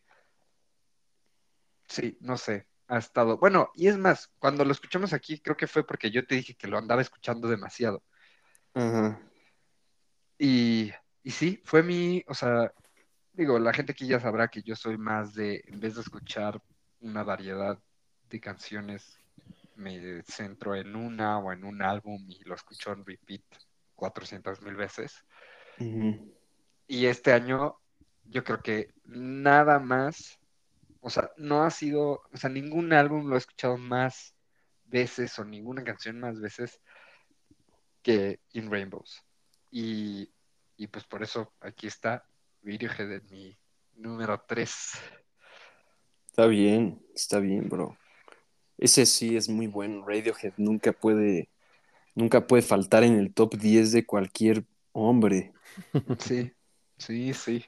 sí, no sé, ha estado, bueno, y es más, cuando lo escuchamos aquí, creo que fue porque yo te dije que lo andaba escuchando demasiado. Ajá. Y, y sí, fue mi, o sea, digo, la gente aquí ya sabrá que yo soy más de, en vez de escuchar una variedad de canciones, me centro en una o en un álbum y lo escucho en repeat cuatrocientas mil veces. Ujú. Y este año yo creo que nada más, o sea, no ha sido, o sea, ningún álbum lo he escuchado más veces o ninguna canción más veces que In Rainbows. Y, y pues por eso aquí está Radiohead en mi número tres. Está bien, está bien, bro. Ese sí es muy bueno. Radiohead nunca puede, nunca puede faltar en el top diez de cualquier hombre. Sí, sí, sí.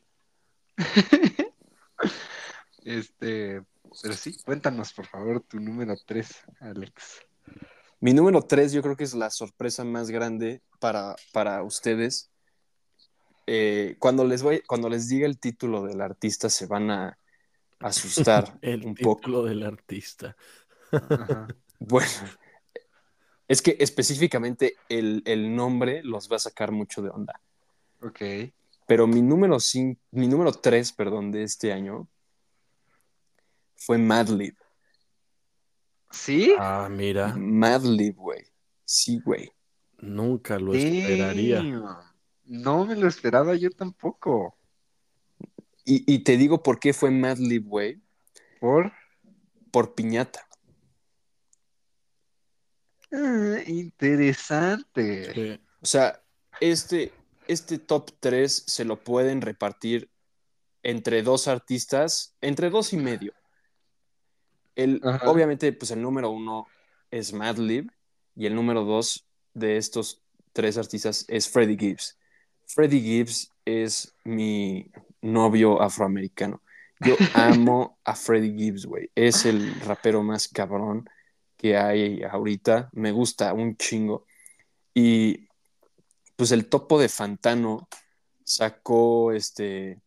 Este, pero sí, cuéntanos por favor tu número tres, Alex. Mi número tres yo creo que es la sorpresa más grande para, para ustedes. Eh, cuando les voy, cuando les diga el título del artista se van a asustar El un poco. título del artista. Ajá, Bueno, es que específicamente el, el nombre los va a sacar mucho de onda. ok. Pero mi número cinco, mi número tres, perdón, de este año fue Madlib. ¿Sí? Ah, mira, Madlib, güey. Sí, güey. nunca lo esperaría. Damn. No me lo esperaba yo tampoco. Y, y te digo por qué fue Madlib, güey. Por Por Piñata. ah, interesante. Sí. O sea, este, este top tres se lo pueden repartir entre dos artistas, entre dos y medio. El, Ajá. obviamente, pues el número uno es Madlib y el número dos de estos tres artistas es Freddie Gibbs. Freddie Gibbs es mi novio afroamericano. Yo amo a Freddie Gibbs, güey. Es el rapero más cabrón que hay ahorita. Me gusta un chingo. Y pues el Topo de Fantano sacó este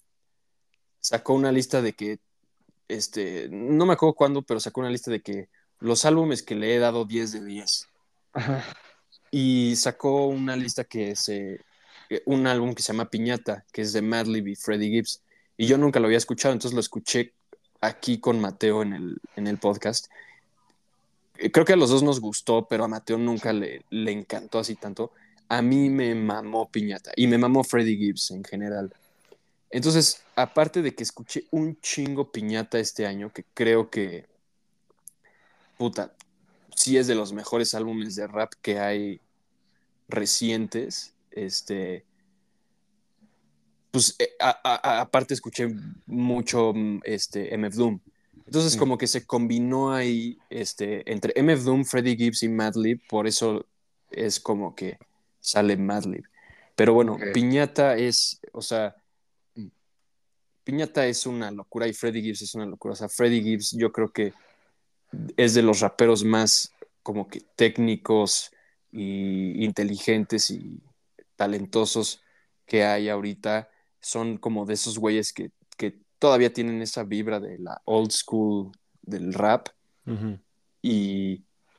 sacó una lista de que este no me acuerdo cuándo, pero sacó una lista de que los álbumes que le he dado diez de diez Ajá. y sacó una lista que se un álbum que se llama Piñata, que es de Madlib y Freddie Gibbs, y yo nunca lo había escuchado, entonces lo escuché aquí con Mateo en el, en el podcast. Creo que a los dos nos gustó, pero a Mateo nunca Sí. le, le encantó así tanto. A mí me mamó Piñata y me mamó Freddie Gibbs en general. Entonces, aparte de que escuché un chingo Piñata este año, que creo que, puta, sí es de los mejores álbumes de rap que hay recientes, este, pues eh, a, a, aparte escuché mucho este, M F Doom. Entonces Sí. como que se combinó ahí este, entre M F Doom, Freddie Gibbs y Madlib, por eso es como que sale Madlib. Pero Ok. bueno, Piñata es, o sea, Piñata es una locura y Freddie Gibbs es una locura. O sea, Freddie Gibbs yo creo que es de los raperos más como que técnicos y inteligentes y talentosos que hay ahorita. Son como de esos güeyes que, que todavía tienen esa vibra de la old school del rap. Ujú. Y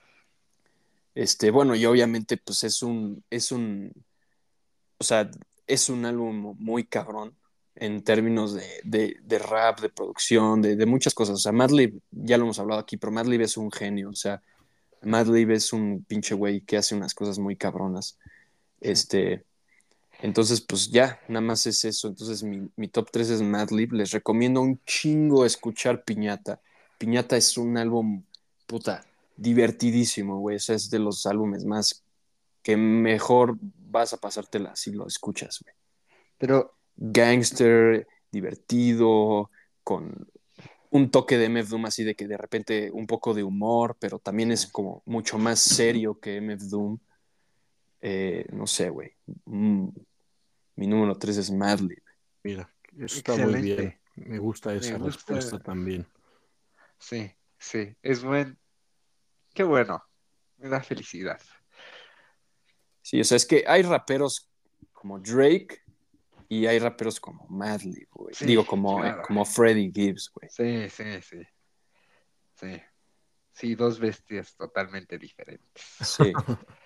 este, bueno, y obviamente, pues es un, es un, o sea, es un álbum muy cabrón en términos de, de, de rap, de producción, de, de, muchas cosas. O sea, Madlib, ya lo hemos hablado aquí, pero Madlib es un genio. O sea, Madlib es un pinche güey que hace unas cosas muy cabronas. Sí. Este, entonces, pues ya, nada más es eso. Entonces, mi, mi top tres es Madlib. Les recomiendo un chingo escuchar Piñata. Piñata es un álbum, puta, divertidísimo, güey. O sea, es de los álbumes más que mejor vas a pasártela si lo escuchas, güey. Pero, Gangster, divertido, con un toque de M F Doom así de que de repente un poco de humor, pero también es como mucho más serio que M F Doom. Eh, no sé, güey. Mm, mi número tres es Madlib. Mira, eso está muy bien. excelente. Me gusta Me esa respuesta gusta. también. Sí, sí. Es buen. Qué bueno. Me da felicidad. Sí, o sea, es que hay raperos como Drake y hay raperos como Madlib, güey. Sí, Digo, como, eh, claro. como Freddie Gibbs, güey. Sí, sí, sí. Sí. Sí, dos bestias totalmente diferentes. Sí.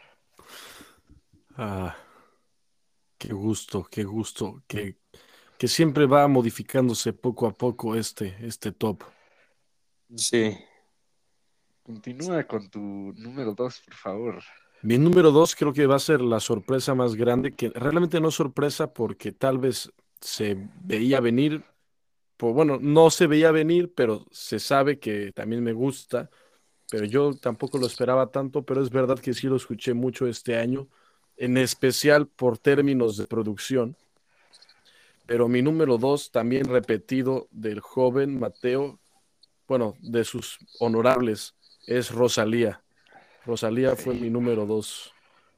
Ah, qué gusto, qué gusto, que, que siempre va modificándose poco a poco este, este top. Sí. Continúa con tu número dos, por favor. Mi número dos creo que va a ser la sorpresa más grande, que realmente no es sorpresa porque tal vez se veía venir, pues bueno, no se veía venir, pero se sabe que también me gusta, pero yo tampoco lo esperaba tanto, pero es verdad que sí lo escuché mucho este año, en especial por términos de producción. Pero mi número dos, también repetido del joven Mateo, bueno, de sus honorables, es Rosalía. Rosalía fue Sí, mi número dos.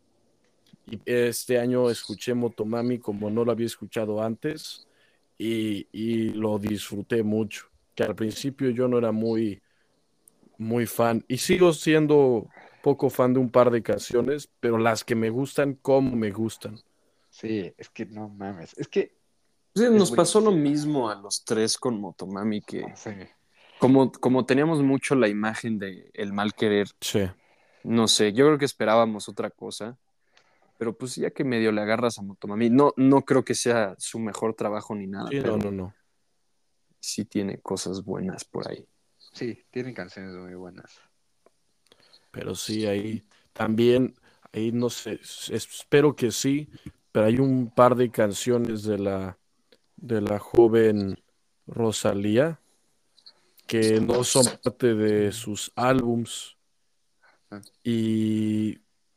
Y este año escuché Motomami como no lo había escuchado antes y, y lo disfruté mucho. Que al principio yo no era muy, muy fan y sigo siendo poco fan de un par de canciones, pero las que me gustan, como me gustan. sí, es que no mames. Es que Sí, es nos pasó lo buenísima. mismo a los tres con Motomami, que Sí, como, como teníamos mucho la imagen de el mal querer, Sí, no sé, yo creo que esperábamos otra cosa, pero pues ya que medio le agarras a Motomami, no, no creo que sea su mejor trabajo ni nada, sí, no, pero no, no. sí tiene cosas buenas por ahí. sí, tienen canciones muy buenas. Pero sí, ahí también, ahí no sé, s- espero que sí, pero hay un par de canciones de la, de la joven Rosalía que no son parte de sus álbums Ah, y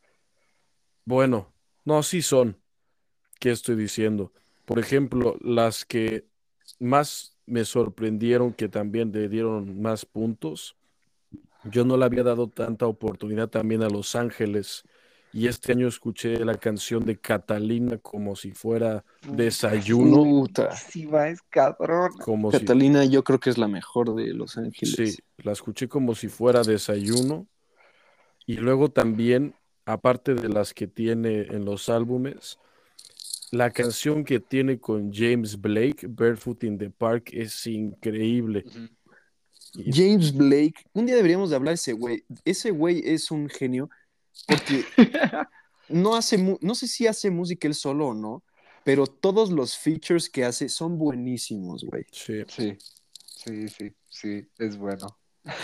bueno, no, sí son, ¿qué estoy diciendo? Por ejemplo, las que más me sorprendieron que también le dieron más puntos. Yo no le había dado tanta oportunidad también a Los Ángeles y este año escuché la canción de Catalina como si fuera Puta, sí, es desayuno, Puta, buenísima, es cabrona. como si, Catalina yo creo que es la mejor de Los sí, Ángeles. la escuché como si fuera desayuno y luego también, aparte de las que tiene en los álbumes, la canción que tiene con James Blake, Barefoot in the Park, es increíble. Ujú. Y James Blake, un día deberíamos de hablar de ese güey. Ese güey es un genio porque no hace, mu- no sé si hace música él solo o no, pero todos los features que hace son buenísimos, güey. sí, Sí, sí, sí, sí, es bueno.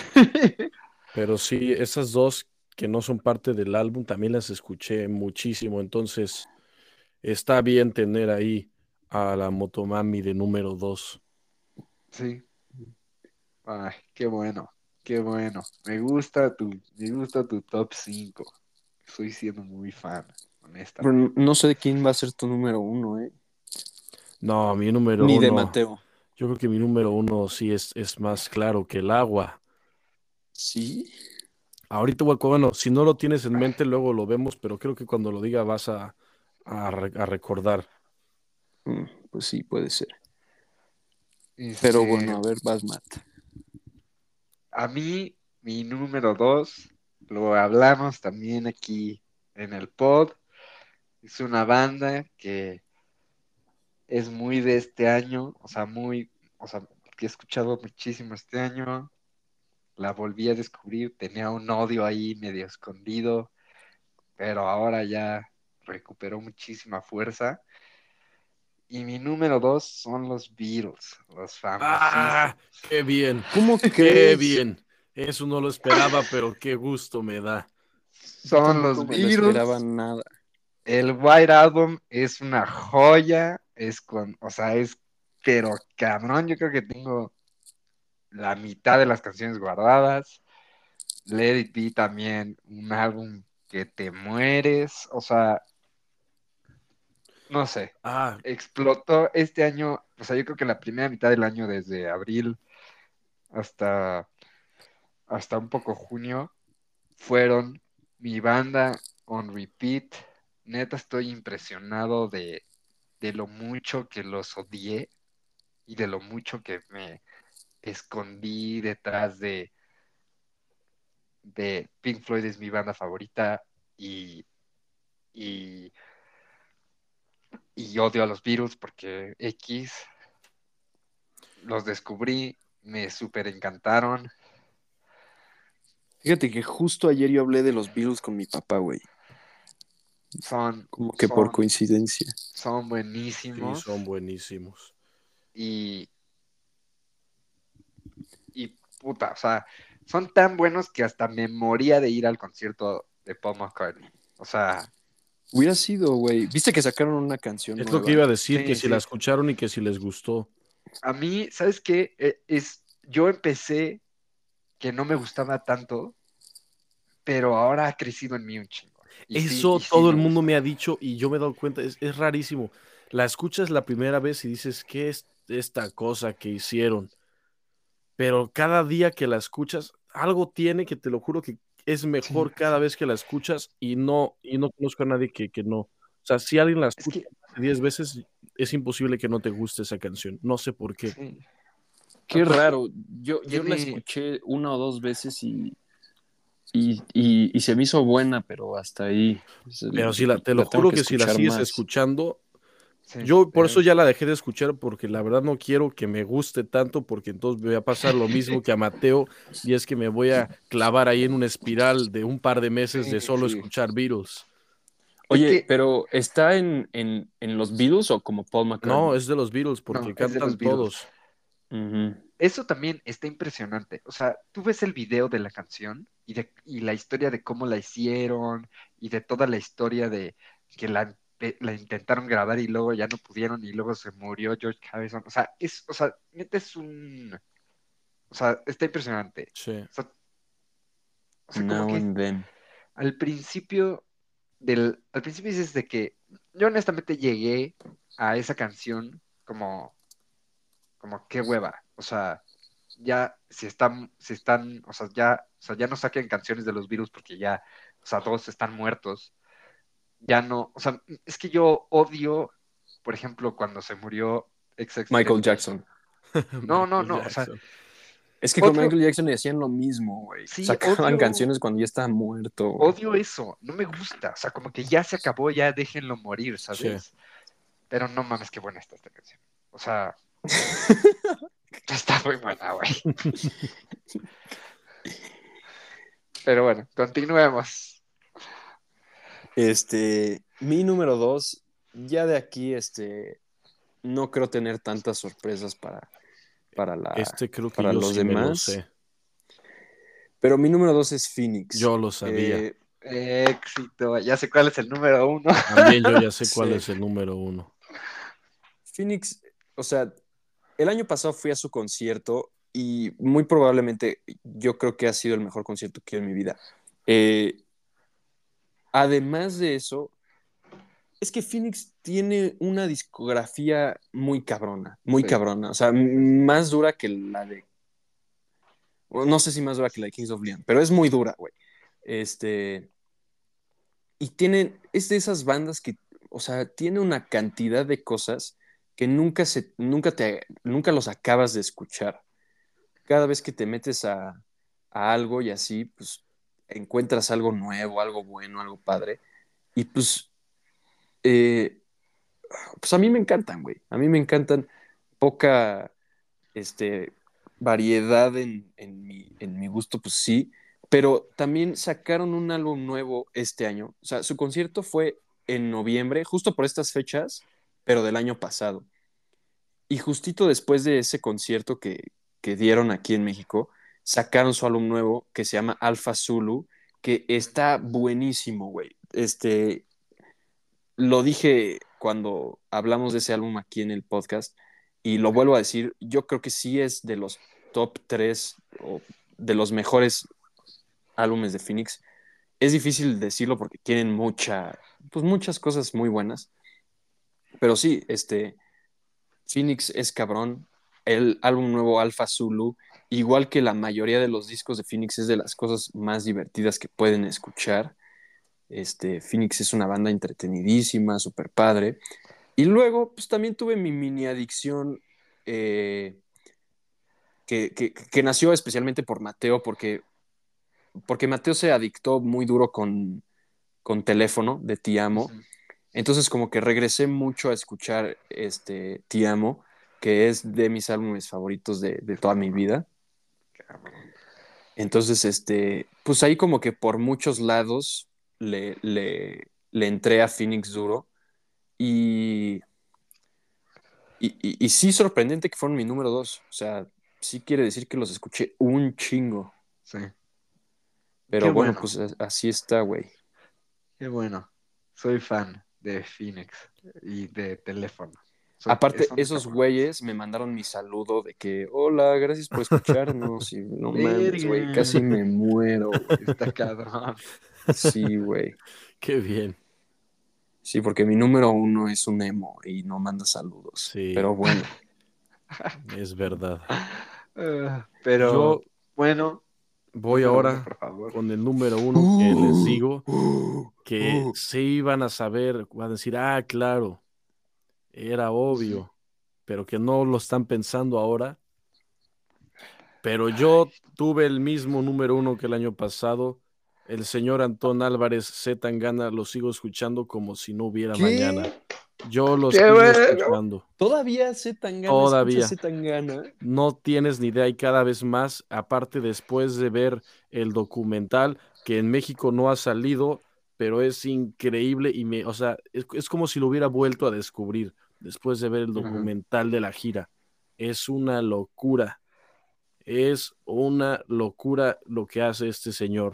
pero sí, esas dos que no son parte del álbum también las escuché muchísimo, entonces está bien tener ahí a la Motomami de número dos. Sí, ay, qué bueno, qué bueno. Me gusta tu, me gusta tu top cinco. Estoy siendo muy fan, Pero honestamente. n- no sé de quién va a ser tu número uno, ¿eh? No, mi número Ni de uno, Mateo. yo creo que mi número uno sí es, es más claro que el agua. ¿Sí? Ahorita, Waco, bueno, si no lo tienes en mente, luego lo vemos, pero creo que cuando lo diga vas a, a re- a recordar. Mm, pues sí, puede ser. Pero bueno, Este, a ver, vas, Matt. a mí, mi número dos, lo hablamos también aquí en el pod. Es una banda que es muy de este año, o sea, muy, o sea, que he escuchado muchísimo este año. La volví a descubrir, tenía un odio ahí medio escondido, pero ahora ya recuperó muchísima fuerza. Y mi número dos son los Beatles, los ¡Ah! famosísimos. ¡Qué bien! ¿Cómo ¡Qué crees? bien! Eso no lo esperaba, pero qué gusto me da. Yo Son tampoco los me lo esperaba Beatles. nada. El White Album es una joya, es con, o sea, es, pero cabrón, yo creo que tengo la mitad de las canciones guardadas. Let It Be también, un álbum que te mueres, o sea, no sé, Ah, explotó este año, o sea, yo creo que la primera mitad del año, desde abril hasta, hasta un poco junio, fueron mi banda on repeat. Neta, estoy impresionado de, de lo mucho que los odié y de lo mucho que me escondí detrás de, de Pink Floyd es mi banda favorita y, y, y odio a los Beatles porque X los descubrí, me súper encantaron, Fíjate que justo ayer yo hablé de los Beatles con mi papá, güey. son, Como que por son, coincidencia. son sí, buenísimos son buenísimos. y, y puta, o sea, son tan buenos que hasta me moría de ir al concierto de Paul McCartney. O sea, Hubiera sido, güey. ¿Viste que sacaron una canción Es lo que nueva? iba a decir, que sí, si la sí. escucharon y que si les gustó. A mí, ¿sabes qué? Eh, es, yo empecé que no me gustaba tanto, pero ahora ha crecido en mí un chingo. Y sí, Eso y sí todo me el mundo me gusta. ha dicho y yo me he dado cuenta, es, es rarísimo. La escuchas la primera vez y dices, ¿qué es esta cosa que hicieron? Pero cada día que la escuchas, algo tiene que te lo juro que es Sí, mejor cada vez que la escuchas y no, y no conozco a nadie que, que no. O sea, si alguien la es escucha que, diez veces, es imposible que no te guste esa canción. No sé por qué. sí. Qué Aparte, raro. Yo, yo la tiene, escuché una o dos veces y, y, y, y se me hizo buena, pero hasta ahí. Es Pero el- si la, te lo la tengo juro que que si la escuchar sigues más. escuchando, sí, yo por eso es- ya la dejé de escuchar porque la verdad no quiero que me guste tanto porque entonces me va a pasar lo mismo que a Mateo y es que me voy a clavar ahí en una espiral de un par de meses sí, de solo sí. escuchar Beatles. Es Oye, que, pero ¿está en, en, en los Beatles o como Paul No, McCartney? es de los Beatles no, porque es de los cantan Beatles. todos. Ujú. Eso también está impresionante. O sea, tú ves el video de la canción y, de, y la historia de cómo la hicieron y de toda la historia de que la, empe- la intentaron grabar y luego ya no pudieron y luego se murió George Harrison. O sea, es, o sea, neta es un, o sea, está impresionante. Sí. O sea, o sea, como Now que and then. al principio del, al principio dices de que yo honestamente llegué a esa canción como, como qué hueva. O sea, ya si están, si están, o sea, ya, o sea, ya no saquen canciones de los virus porque ya, o sea, todos están muertos. Ya no, o sea, es que yo odio, por ejemplo, cuando se murió ex ex Michael Tentacion. Jackson. No, no, Michael no, o sea, Jackson. Es que con odio, Michael Jackson le hacían lo mismo, güey. sí, Sacaban odio, canciones cuando ya estaba muerto, güey. odio eso, no me gusta, o sea, como que ya se acabó, ya déjenlo morir, Sí. ¿sabes? Pero no mames, qué buena está esta canción. O sea, está muy buena, güey. Pero bueno, continuemos. Este, mi número dos, ya de aquí, este, no creo tener tantas sorpresas para, para la, Este creo que para yo los sí me lo demás, sé. pero mi número dos es Phoenix. Yo lo sabía. Eh, Éxito, ya sé cuál es el número uno. También yo ya sé cuál sí, es el número uno. Phoenix, o sea, el año pasado fui a su concierto y muy probablemente yo creo que ha sido el mejor concierto que he ido en mi vida. Eh, además de eso, es que Phoenix tiene una discografía muy cabrona, muy Sí, cabrona, o sea, sí, sí. más dura que la de, no sé si más dura que la de Kings of Leon, pero es muy dura, güey. Este, y tiene, es de esas bandas que, o sea, tiene una cantidad de cosas que nunca se, nunca te, nunca los acabas de escuchar. Cada vez que te metes a, a algo y así, pues encuentras algo nuevo, algo bueno, algo padre. Y pues, eh, pues a mí me encantan, güey. A mí me encantan poca este, variedad en, en mi, en mi gusto, pues sí. Pero también sacaron un álbum nuevo este año. O sea, su concierto fue en noviembre, justo por estas fechas, pero del año pasado. Y justito después de ese concierto que, que dieron aquí en México, sacaron su álbum nuevo que se llama Alpha Zulu, que está buenísimo, güey. Este, lo dije cuando hablamos de ese álbum aquí en el podcast y lo vuelvo a decir, yo creo que sí es de los top tres o de los mejores álbumes de Phoenix. Es difícil decirlo porque tienen mucha, pues muchas cosas muy buenas, pero sí, este, Phoenix es cabrón. El álbum nuevo Alpha Zulu, igual que la mayoría de los discos de Phoenix, es de las cosas más divertidas que pueden escuchar. Este, Phoenix es una banda entretenidísima, súper padre. Y luego, pues también tuve mi mini adicción eh, que, que, que, nació especialmente por Mateo, porque, porque Mateo se adictó muy duro con, con teléfono de Ti Amo. Ujú. Entonces como que regresé mucho a escuchar este Ti Amo, que es de mis álbumes favoritos de, de toda mi vida. Cabrón. Entonces, este, pues ahí como que por muchos lados le, le, le entré a Phoenix duro y, y, y, y sí sorprendente que fueron mi número dos. O sea, sí quiere decir que los escuché un chingo. Sí. Qué Pero bueno, bueno. pues así está, güey. Qué bueno. Soy fan de Phoenix y de teléfono. Soy, Aparte, son esos cabrones. güeyes me mandaron mi saludo de que, hola, gracias por escucharnos. Y no mames, güey, Verga. casi me muero, güey. Está cabrón. Sí, güey. Qué bien. Sí, porque mi número uno es un emo y no manda saludos. Sí, Pero bueno, es verdad. Ah, pero Yo bueno, voy número uno, ahora por favor. con el número uno que les Uh, digo uh, que uh. se iban a saber, van a decir, ah, claro, era Ujú. obvio, pero que no lo están pensando ahora. Pero yo tuve el mismo número uno que el año pasado. El señor Antón Álvarez C. Tangana lo sigo escuchando como si no hubiera mañana. ¿Qué? Yo lo ¡Qué sigo bueno! escuchando. ¿Todavía C. Tangana? ¿Escucha Todavía. C. Tangana? No tienes ni idea y cada vez más, aparte después de ver el documental que en México no ha salido, pero es increíble y me, o sea, es, es como si lo hubiera vuelto a descubrir después de ver el Ajá. documental de la gira. Es una locura, es una locura lo que hace este señor.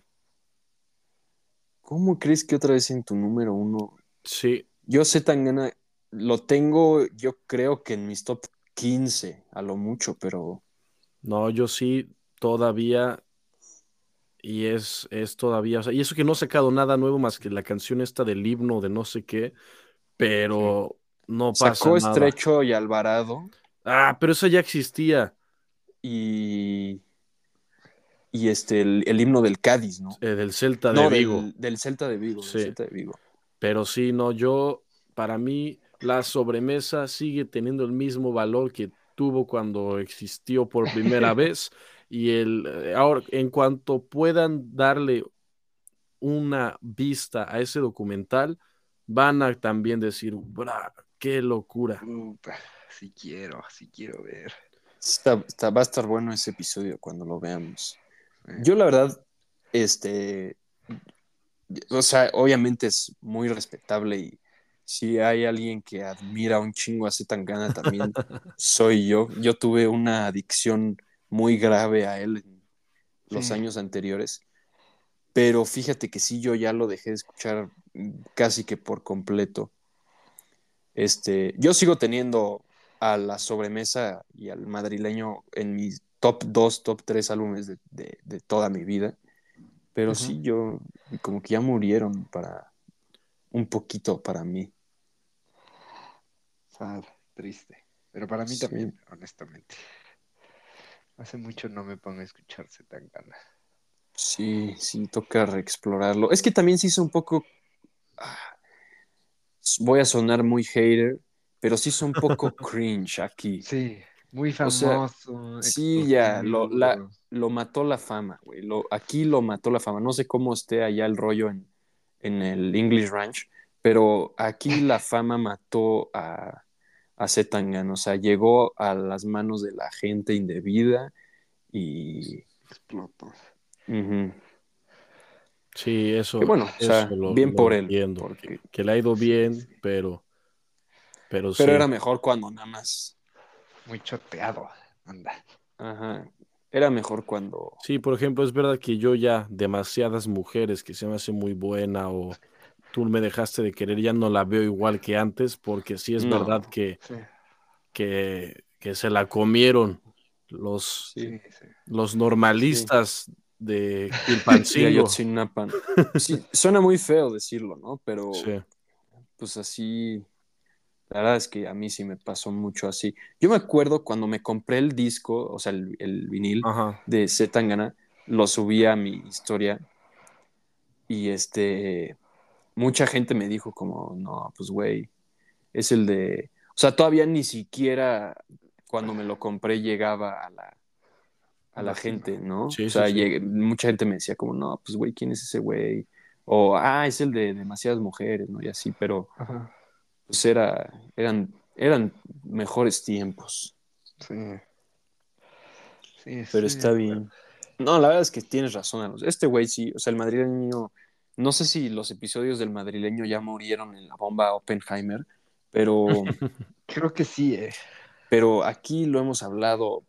¿Cómo crees que otra vez en tu número uno? Sí, Yo C. Tangana lo tengo, yo creo que en mis top quince a lo mucho, pero no, yo sí todavía y es, es todavía, o sea, y eso que no ha sacado nada nuevo más que la canción esta del himno de no sé qué, Sí. pero no pasa sacó nada. Estrecho y Alvarado Ah, pero eso ya existía, y, y este, el, el himno del Cádiz, ¿no? eh, del Celta de No, Vigo. del, del Celta de Vigo, del Sí, Celta de Vigo. pero sí, no, yo, para mí, la sobremesa sigue teniendo el mismo valor que tuvo cuando existió por primera vez. Y el, eh, ahora, en cuanto puedan darle una vista a ese documental, van a también decir, "Bra, qué locura". Puta, sí quiero, sí quiero ver. Está- está- va a estar bueno ese episodio cuando lo veamos. Eh, Yo, la verdad, este, o sea, obviamente es muy respetable y si hay alguien que admira un chingo a C. Tangana también soy yo. Yo tuve una adicción muy grave a él en los sí. años anteriores, pero fíjate que sí, yo ya lo dejé de escuchar casi que por completo. Este, yo sigo teniendo a la sobremesa y al madrileño en mis top dos, top tres álbumes de, de, de toda mi vida, pero Ujú. sí, yo como que ya murieron para un poquito para mí. Sad, triste. Pero para mí Sí, también, honestamente. Hace mucho no me pongo a escucharse tan ganas. sí, sí, toca reexplorarlo. Es que también sí es un poco, ah, voy a sonar muy hater, pero sí es un poco cringe aquí. Sí, muy O sea, famoso, sí, ya, lo, la, explosivo. lo mató la fama, güey. Lo, aquí lo mató la fama. No sé cómo esté allá el rollo en, en el English Ranch, pero aquí la fama mató a, a C. Tangana. O sea, llegó a las manos de la gente indebida y... Explotó. ujú. Sí, Que eso, bueno, o eso sea, lo, bien lo por él, entiendo, que, porque... que le ha ido Sí, bien, sí. pero, pero Pero sí. era mejor cuando nada más... Muy choteado. Anda. Ajá. Era mejor cuando... Sí, por ejemplo, es verdad que yo ya demasiadas mujeres que se me hace muy buena o tú me dejaste de querer, ya no la veo igual que antes, porque sí es verdad No, que, Sí, que, que se la comieron los, sí, sí, sí. los sí. normalistas de De Quilpancingo. Ayotzinapa. Sí, suena muy feo decirlo, ¿no? Pero Sí, pues así, la verdad es que a mí sí me pasó mucho así. Yo me acuerdo cuando me compré el disco, o sea, el, el vinil ajá. de C. Tangana, lo subí a mi historia y este, mucha gente me dijo como, no, pues güey, es el de, o sea, todavía ni siquiera cuando me lo compré llegaba a la, A a la la cima. gente, ¿no? O Sí, sí, sea, sí. llegué- mucha gente me decía como, no, pues güey, ¿quién es ese güey? O, ah, es el de demasiadas mujeres, ¿no? Y así, pero Ajá. pues era, eran, eran mejores tiempos, Sí, sí, pero estoy de está acuerdo. bien. No, la verdad es que tienes razón, Alonso. Este güey sí, o sea, el madrileño, no sé si los episodios del madrileño ya murieron en la bomba Oppenheimer, pero, Creo que sí, eh. pero aquí lo hemos hablado,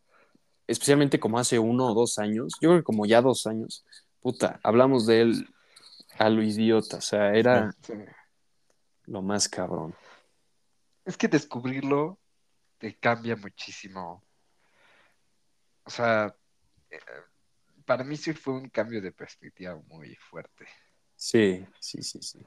especialmente como hace uno o dos años, yo creo que como ya dos años, puta, hablamos de él a lo idiota, o sea, era Sí. lo más cabrón. Es que descubrirlo te cambia muchísimo. O sea, eh, para mí sí fue un cambio de perspectiva muy fuerte. Sí, sí, sí, sí.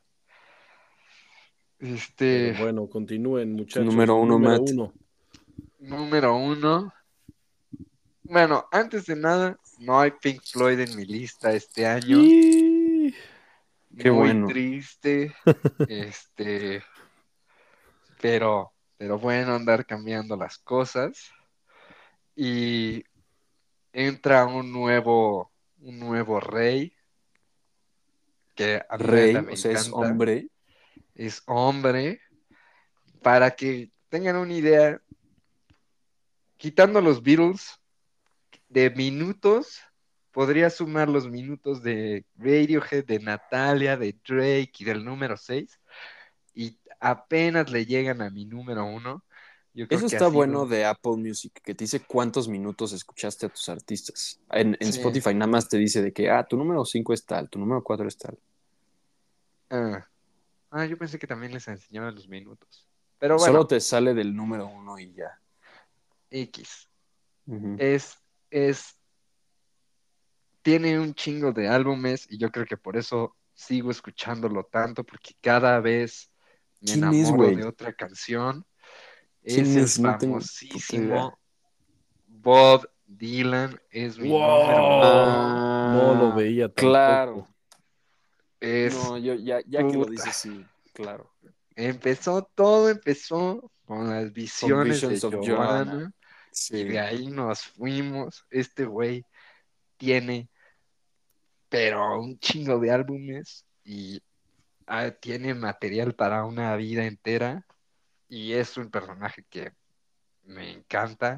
Pero Este, bueno, continúen, Tu muchachos. número uno, Número Matt. uno. número uno. Bueno, antes de nada, no hay Pink Floyd en mi lista este año. Y... Qué Muy bueno. triste. Este, pero, pero bueno, andar cambiando las cosas. Y entra un nuevo, un nuevo rey que a mí la neta Rey, me o sea, es encanta. hombre. Es hombre. Para que tengan una idea, quitando los Beatles de minutos, podría sumar los minutos de Radiohead, de Natalia, de Drake y del número seis y apenas le llegan a mi número uno. Yo creo Eso que ha está bueno sido, de Apple Music, que te dice cuántos minutos escuchaste a tus artistas. En, en sí, Spotify nada más te dice de que, ah, tu número cinco es tal, tu número cuatro es tal. ah, ah, yo pensé que también les enseñaban los minutos. Pero Solo bueno, te sale del número uno y ya. X. Ujú. Es, es, tiene un chingo de álbumes y yo creo que por eso sigo escuchándolo tanto, porque cada vez me ¿Quién es, enamoro güey? de otra canción. ¿Quién Es el es? No tengo puta idea. famosísimo Bob Dylan, es mi número ¡Wow! uno. No lo Ah, veía claro. tampoco. Es No, yo ya, ya que lo puta. dices, sí, claro. Empezó, todo empezó con las Con visiones de Visions of Joanna. Joanna y de Sí. ahí nos fuimos. Este güey tiene, pero un chingo de álbumes y ah, tiene material para una vida entera y es un personaje que me encanta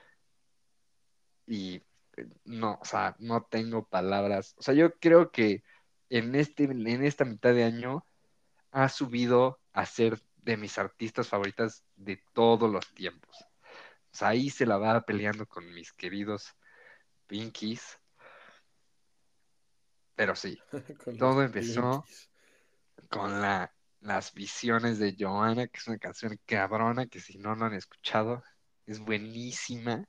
y eh, no, o sea, no tengo palabras. O sea, yo creo que en este, en esta mitad de año ha subido a ser de mis artistas favoritas de todos los tiempos. O sea, ahí se la va peleando con mis queridos Pinkies, pero sí, Con los todo empezó Pinkies. con la, las visiones de Joanna, que es una canción cabrona, que si no lo han escuchado, es buenísima.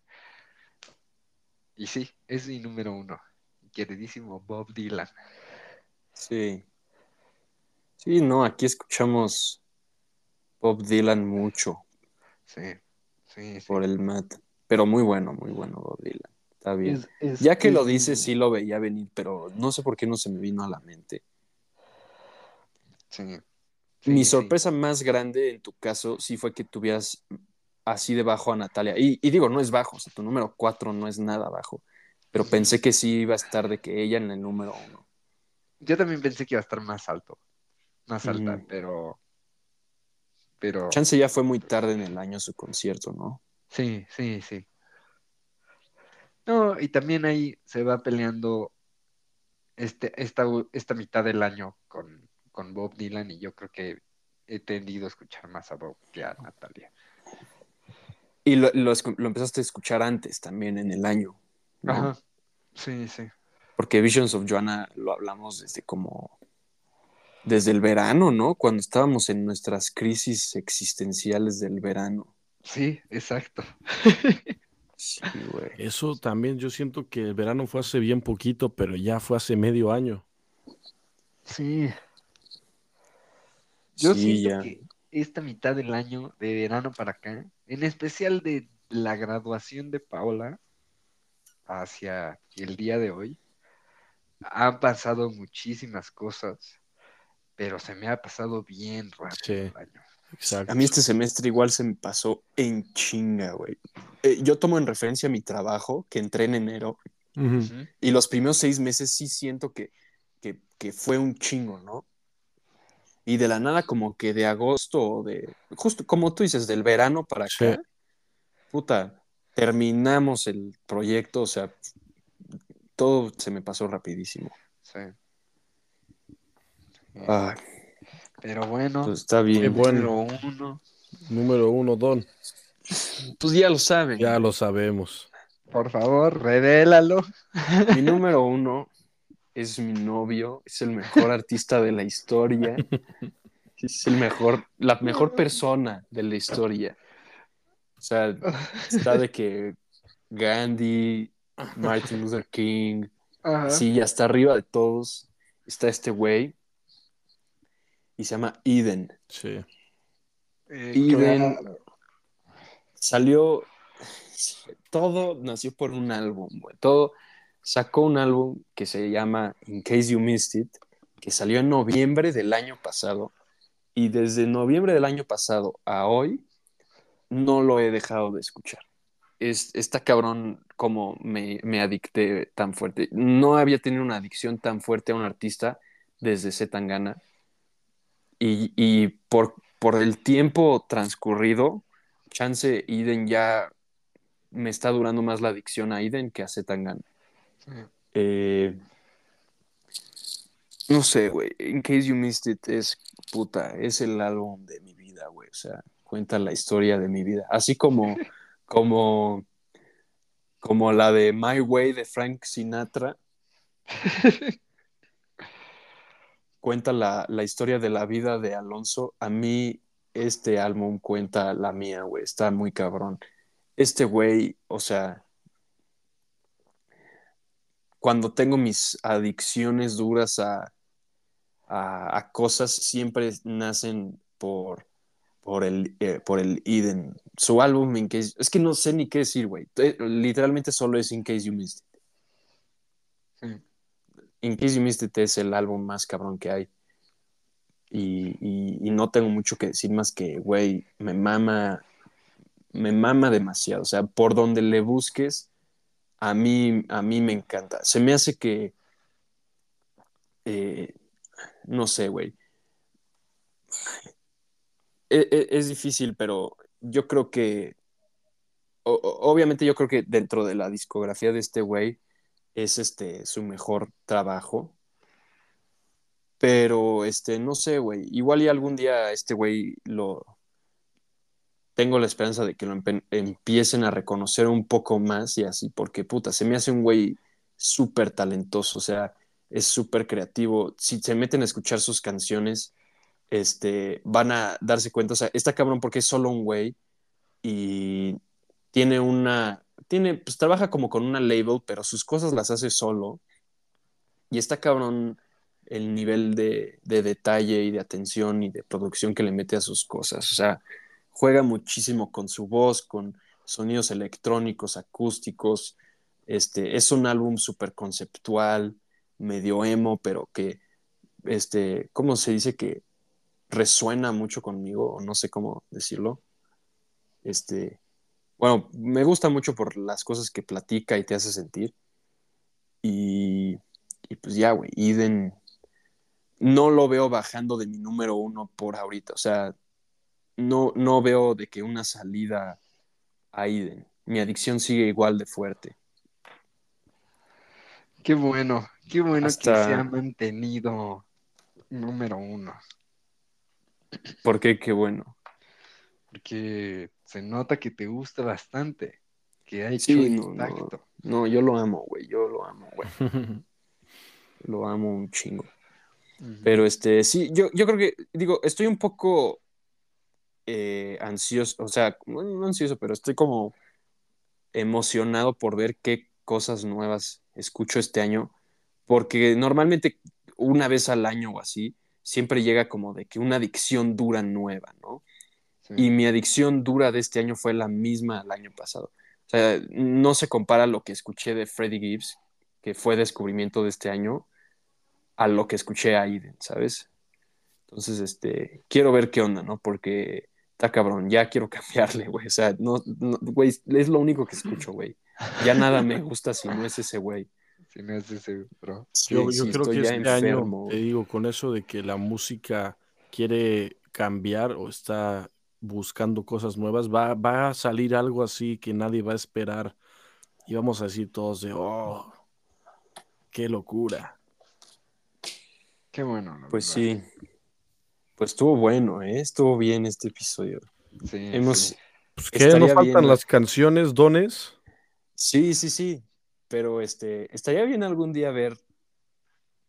Y sí, es mi número uno, queridísimo Bob Dylan. Sí. Sí, no, aquí escuchamos Bob Dylan mucho Sí, sí, sí. por el Matt. Pero muy bueno, muy bueno Bob Dylan. Está bien. Es, es, Ya que es lo mi dices, número. sí lo veía venir, pero no sé por qué no se me vino a la mente. Sí, Mi sí, sí. sorpresa más grande en tu caso sí fue que tuvieras así de bajo a Natalia. Y, y digo, no es bajo, o sea, tu número cuatro no es nada bajo. Pero Ujú. pensé que sí iba a estar de que ella en el número uno. Yo también pensé que iba a estar más alto, más alta, Ujú. pero, pero, Chance ya fue muy tarde en el año su concierto, ¿no? sí, sí, sí. No, y también ahí se va peleando este, esta, u- esta mitad del año con, con Bob Dylan y yo creo que he tendido a escuchar más a Bob que a Natalia. Y lo, lo, escu- lo empezaste a escuchar antes también en el año, ¿no? Ajá, sí, sí. Porque Visions of Joanna lo hablamos desde como, desde el verano, ¿no? Cuando estábamos en nuestras crisis existenciales del verano. Sí, exacto. Sí, güey. Eso también yo siento que el verano fue hace bien poquito, pero ya fue hace medio año. Sí, yo Sí, siento ya. que esta mitad del año, de verano para acá, en especial de la graduación de Paola hacia el día de hoy, han pasado muchísimas cosas, pero se me ha pasado bien rápido Sí, el año. A mí exacto. este semestre igual se me pasó en chinga, güey. Eh, yo tomo en referencia mi trabajo, que entré en enero, Ujú. Ujú. y los primeros seis meses sí siento que, que, que fue un chingo, ¿no? Y de la nada, como que de agosto o de, justo como tú dices, del verano para Sí. acá, puta, terminamos el proyecto, o sea, todo se me pasó rapidísimo. Sí, sí. Ay, Pero bueno, pues está Qué bien. bueno. número uno, Número uno, Don. Pues ya lo saben. Ya lo sabemos. por favor, revélalo. Mi número uno es mi novio, es el mejor artista de la historia, es el mejor, la mejor persona de la historia. O sea, está de que Gandhi, Martin Luther King, Ajá. así, hasta arriba de todos está este güey y se llama Eden. Sí. Eh, Eden claro. salió, todo nació por un álbum, güey. Todo sacó un álbum que se llama In Case You Missed It, que salió en noviembre del año pasado. Y desde noviembre del año pasado a hoy no lo he dejado de escuchar. Es, está cabrón como me, me adicté tan fuerte. No había tenido una adicción tan fuerte a un artista desde C. Tangana. Y, y por, por el tiempo transcurrido, chance Eden ya me está durando más la adicción a Eden que a C. Tangana. Sí. Eh, no sé, güey. In Case You Missed It es puta, es el álbum de mi vida, güey. O sea, cuenta la historia de mi vida. Así como, como, como la de My Way de Frank Sinatra, cuenta la, la historia de la vida de Alonso. A mí, este álbum cuenta la mía, güey. Está muy cabrón. Este güey, o sea, cuando tengo mis adicciones duras a, a, a cosas, siempre nacen por, por, el, eh, por el Eden. Su álbum, In Case, es que no sé ni qué decir, güey. Eh, Literalmente solo es In Case You Missed It. Sí. In Case You Missed It es el álbum más cabrón que hay. Y, y, y no tengo mucho que decir más que, güey, me mama, me mama demasiado. O sea, por donde le busques, a mí, a mí me encanta. Se me hace que, eh, no sé, güey. Es, es, es difícil, pero yo creo que, o, obviamente yo creo que dentro de la discografía de este güey es este su mejor trabajo. Pero, este, no sé, güey. Igual y algún día este güey lo, tengo la esperanza de que lo empe- empiecen a reconocer un poco más y así, porque puta, se me hace un güey súper talentoso, o sea, es súper creativo. Si se meten a escuchar sus canciones, este, van a darse cuenta, o sea, está cabrón porque es solo un güey y tiene una, tiene, pues trabaja como con una label, pero sus cosas las hace solo y está cabrón el nivel de, de detalle y de atención y de producción que le mete a sus cosas. O sea, juega muchísimo con su voz, con sonidos electrónicos, acústicos. Este, es un álbum súper conceptual, medio emo, pero que, este, ¿cómo se dice? Que resuena mucho conmigo, o no sé cómo decirlo. Este, bueno, me gusta mucho por las cosas que platica y te hace sentir. Y, y pues ya, güey, Eden no lo veo bajando de mi número uno por ahorita. O sea, no, no veo de que una salida a Eden. Mi adicción sigue igual de fuerte. Qué bueno, qué bueno que se ha Hasta, mantenido número uno, ¿por qué? Qué bueno. porque se nota que te gusta bastante, que ha hecho Sí, no, no, impacto. no, yo lo amo, güey, yo lo amo, güey. Lo amo un chingo. Ujú. Pero este, sí, yo, yo creo que, digo, estoy un poco eh, ansioso, o sea, no, no ansioso, pero estoy como emocionado por ver qué cosas nuevas escucho este año, porque normalmente una vez al año o así, siempre llega como de que una adicción dura nueva, ¿no? Sí. Y mi adicción dura de este año fue la misma al año pasado. O sea, no se compara lo que escuché de Freddie Gibbs, que fue descubrimiento de este año, a lo que escuché a Aiden, ¿sabes? Entonces, este, quiero ver qué onda, ¿no? Porque está cabrón, ya quiero cambiarle, güey. O sea, no, no, güey, es lo único que escucho, güey. Ya nada me gusta si no es ese güey. Si no es ese, bro. Yo, Sí, yo sí, creo estoy que ya este año, enfermo, te güey. digo, con eso de que la música quiere cambiar o está buscando cosas nuevas, va, va a salir algo así que nadie va a esperar y vamos a decir todos de, oh, qué locura. Qué bueno, la Pues verdad. sí, pues estuvo bueno, ¿eh? Estuvo bien este episodio. Sí, sí. Hemos, Pues que no estaría faltan bien, las canciones, dones. sí, sí, sí, pero este, estaría bien algún día ver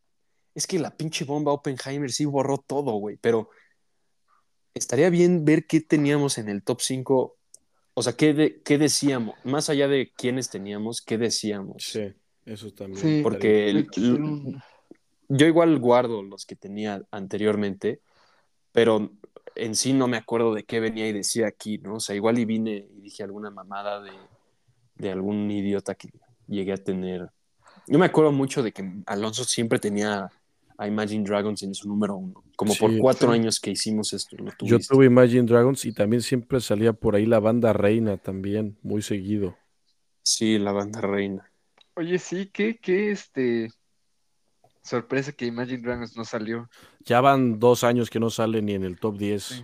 Es que la pinche bomba Oppenheimer sí borró todo, güey, pero estaría bien ver qué teníamos en el top cinco. O sea, qué, de- qué decíamos, más allá de quiénes teníamos, qué decíamos. Sí, eso también Sí, estaría. Porque hay el- que hacer el- un... yo igual guardo los que tenía anteriormente, pero en sí no me acuerdo de qué venía y decía aquí, ¿no? O sea, igual y vine y dije alguna mamada de, de algún idiota que llegué a tener. Yo me acuerdo mucho de que Alonso siempre tenía a Imagine Dragons en su número uno, como por Sí, cuatro Sí. años que hicimos esto, lo yo tuviste. tuve Imagine Dragons y también siempre salía por ahí la banda Reina también, muy seguido. Sí, la banda reina. Oye, sí, qué, qué, este... Sorpresa que Imagine Dragons no salió. Ya van dos años que no sale ni en el top diez. Sí,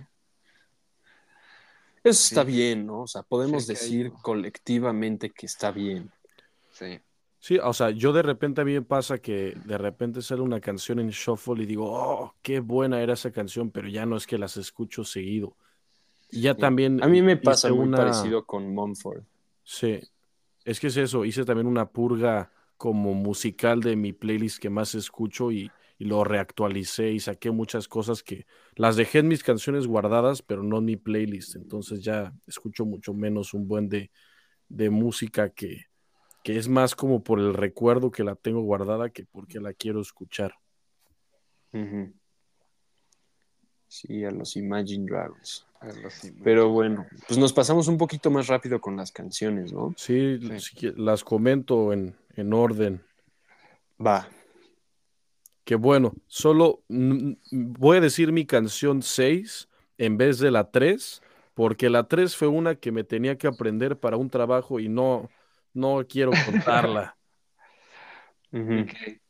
Eso está sí, bien, ¿no? O sea, sí podemos ha decir caído. colectivamente que está bien. Sí. Sí, o sea, yo de repente a mí me pasa que de repente sale una canción en Shuffle y digo, oh, qué buena era esa canción, pero ya no es que las escucho seguido. Y ya Sí. también A mí me pasa hice muy una, parecido con Mumford. sí, es que es eso, hice también una purga como musical de mi playlist que más escucho y, y lo reactualicé y saqué muchas cosas que las dejé en mis canciones guardadas, pero no en mi playlist. Entonces ya escucho mucho menos un buen de, de música que, que es más como por el recuerdo que la tengo guardada que porque la quiero escuchar. Ujú. Sí, a los Imagine Dragons. A los Pero Imagine bueno, Dragons. pues nos pasamos un poquito más rápido con las canciones, ¿no? Sí, Sí. si quie- las comento en, en orden. Va. Que bueno, solo mm, mm, voy a decir mi canción seis en vez de la tres porque la tres fue una que me tenía que aprender para un trabajo y no, no quiero contarla, Ujú. Ok.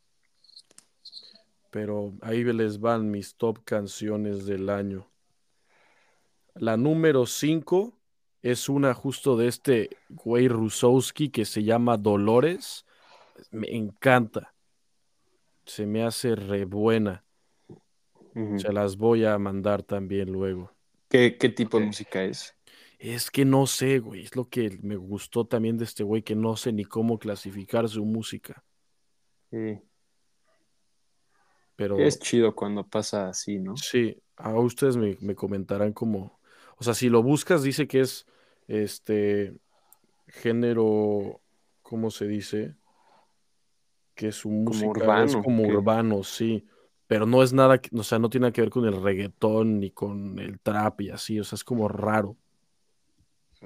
pero ahí les van mis top canciones del año. La número cinco es una justo de este güey Rusowski que se llama Dolores. Me encanta, se me hace re buena. Ujú. Se las voy a mandar también luego. ¿Qué, qué tipo Ok. de música es? Es que no sé, güey, es lo que me gustó también de este güey, que no sé ni cómo clasificar su música, Sí. pero Es chido cuando pasa así, ¿no? sí, a ustedes me, me comentarán cómo, o sea, si lo buscas dice que es este género, ¿cómo se dice? Que su Como música es urbano, como que urbano, sí, pero no es nada, que- o sea, no tiene nada que ver con el reggaetón ni con el trap y así, o sea, es como raro. Sí.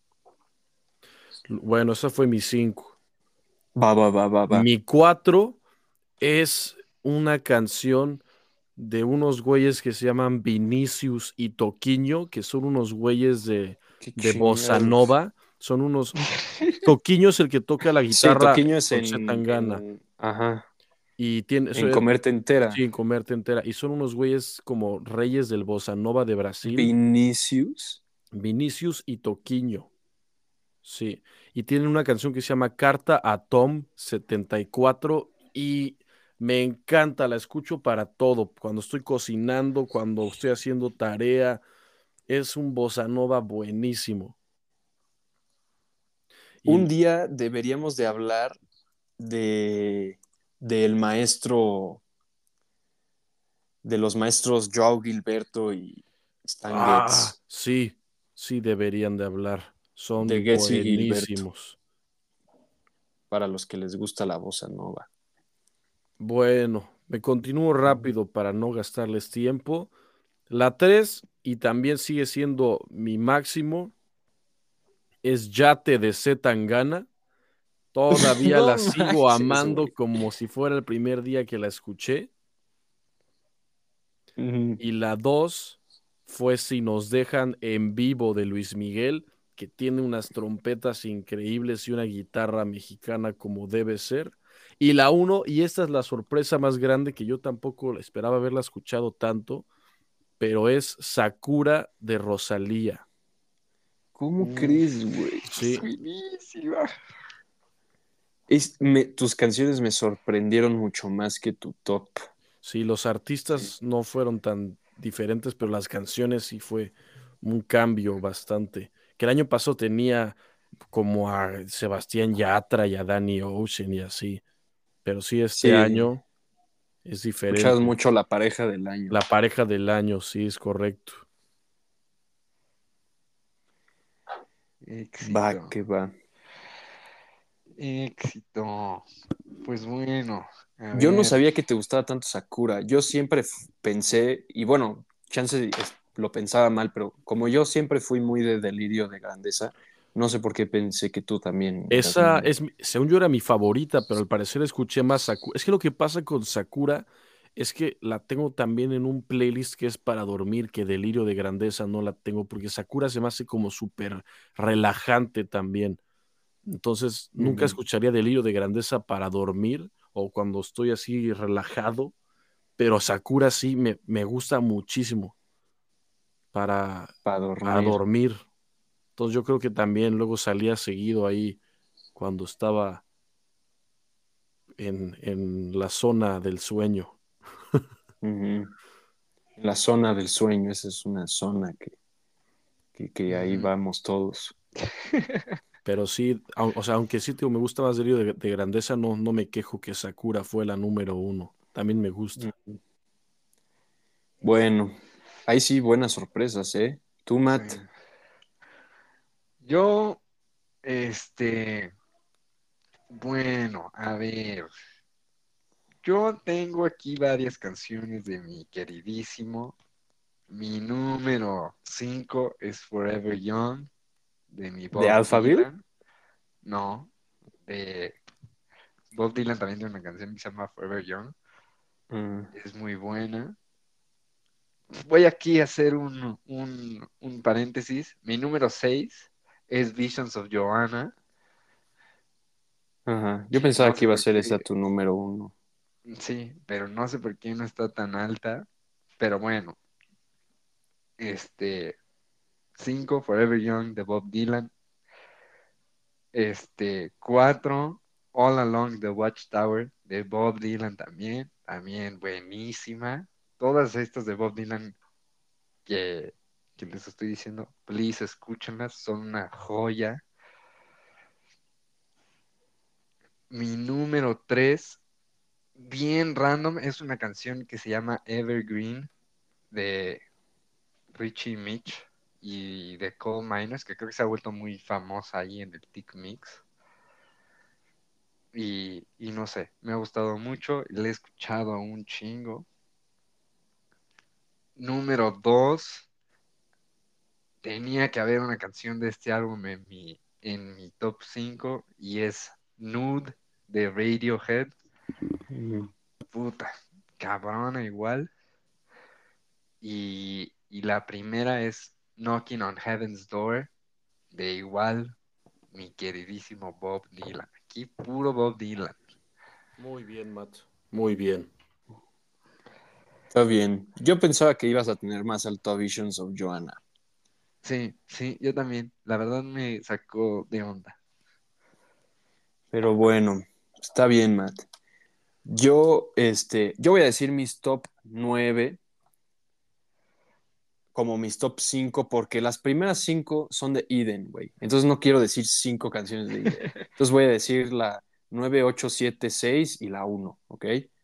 Bueno, esa fue mi cinco. va, va, va, va, va. Mi cuatro es una canción de unos güeyes que se llaman Vinicius y Toquinho, que son unos güeyes de, Qué de bossa chingados. nova. Son unos. Toquinho es el que toca la Sí, guitarra Toquinho es con en, Zetangana. en, ajá, Y tiene, eso en es, comerte entera. sin comerte entera. Y son unos güeyes como reyes del bossa nova de Brasil, Vinicius. Vinicius y Toquinho. Sí. Y tienen una canción que se llama Carta a Tom setenta y cuatro y me encanta, la escucho para todo. Cuando estoy cocinando, cuando estoy haciendo tarea, es un bossa nova buenísimo. Un Y día deberíamos de hablar de del maestro, de los maestros Joao Gilberto y Stan ah, Getz, sí, sí deberían de hablar. de Son Getz y Gilberto, buenísimos. para los que les gusta la bossa nova. Bueno, me continúo rápido para no gastarles tiempo. La tres y también sigue siendo mi máximo, es Yate de C. Tangana. Todavía No la sigo manches, amando güey. como si fuera el primer día que la escuché. Ujú. Y la dos fue Si nos dejan en vivo de Luis Miguel, que tiene unas trompetas increíbles y una guitarra mexicana como debe ser. Y la uno, y esta es la sorpresa más grande que yo tampoco esperaba haberla escuchado tanto, pero es Sakura de Rosalía. ¿Cómo crees, Uf, güey? Sí, buenísima. Es, me- tus canciones me sorprendieron mucho más que tu top. sí, los Sí. artistas no fueron tan diferentes, pero las canciones sí fue un cambio bastante. Que el año pasado tenía como a Sebastián Yatra y a Danny Ocean y así, pero sí este Sí, año Es Escuchabas diferente. mucho la pareja del año. La pareja del año, sí, es correcto. Va, Éxito. que va. Éxito. Pues bueno, a Yo no ver. sabía que te gustaba tanto Sakura. Yo siempre f- pensé, y bueno, chance es- lo pensaba mal, pero como yo siempre fui muy de delirio de grandeza, no sé por qué pensé que tú también eras Esa muy... es, mi- según yo era mi favorita, pero al parecer escuché más Sakura. Es que lo que pasa con Sakura es que la tengo también en un playlist que es para dormir, que Delirio de Grandeza no la tengo, porque Sakura se me hace como súper relajante también. Entonces, nunca Ujú. escucharía Delirio de Grandeza para dormir o cuando estoy así relajado, pero Sakura sí me, me gusta muchísimo para, Para para dormir. dormir. Entonces, yo creo que también luego salía seguido ahí cuando estaba en, en la zona del sueño. Ujú. La zona del sueño, esa es una zona que, que, que ahí Ujú. vamos todos. Pero sí, au- o sea, aunque sí tío, me gusta más Delirio de, de Grandeza, no, no me quejo que Sakura fue la número uno. También me gusta. Ujú. Bueno, ahí sí, buenas sorpresas, ¿eh? Tú, Sí. Matt. Yo, este, bueno, a ver. Yo tengo aquí varias canciones de mi queridísimo. Mi número cinco es Forever Young, de mi ¿De Bob Alphaville? Dylan. No, de Bob Dylan también tiene una canción que se llama Forever Young. Mm, Es muy buena. Voy aquí a hacer un, un, un paréntesis. Mi número seis es Visions of Joanna. ajá. Yo No pensaba que sé iba a por ser esa qué, tu número uno. sí, pero no sé por qué no está tan alta. Pero bueno, este, cinco Forever Young de Bob Dylan. Este, cuatro All Along the Watchtower de Bob Dylan también. También buenísima. Todas estas de Bob Dylan que, que les estoy diciendo, please escúchenlas, son una joya. Mi número tres, bien random, es una canción que se llama Evergreen de Richie Mitch y de Coal Miners, que creo que se ha vuelto muy famosa ahí en el Tick Mix. Y, y no sé, me ha gustado mucho, le he escuchado un chingo. Número dos, tenía que haber una canción de este álbum en mi, en mi top cinco y es Nude de Radiohead. Mm. Puta, cabrona igual. Y, y la primera es Knocking on Heaven's Door de igual mi queridísimo Bob Dylan. Aquí puro Bob Dylan. Muy bien, Matt. Muy bien. Está bien. Yo pensaba que ibas a tener más alto a Visions of Joanna. Sí, sí, yo también. La verdad me sacó de onda. Pero bueno, está bien, Matt. Yo, este, yo voy a decir mis top nueve como mis top cinco porque las primeras cinco son de Eden, güey. Entonces no quiero decir cinco canciones de Eden. Entonces voy a decir la nueve, ocho, siete, seis y la uno, ¿ok?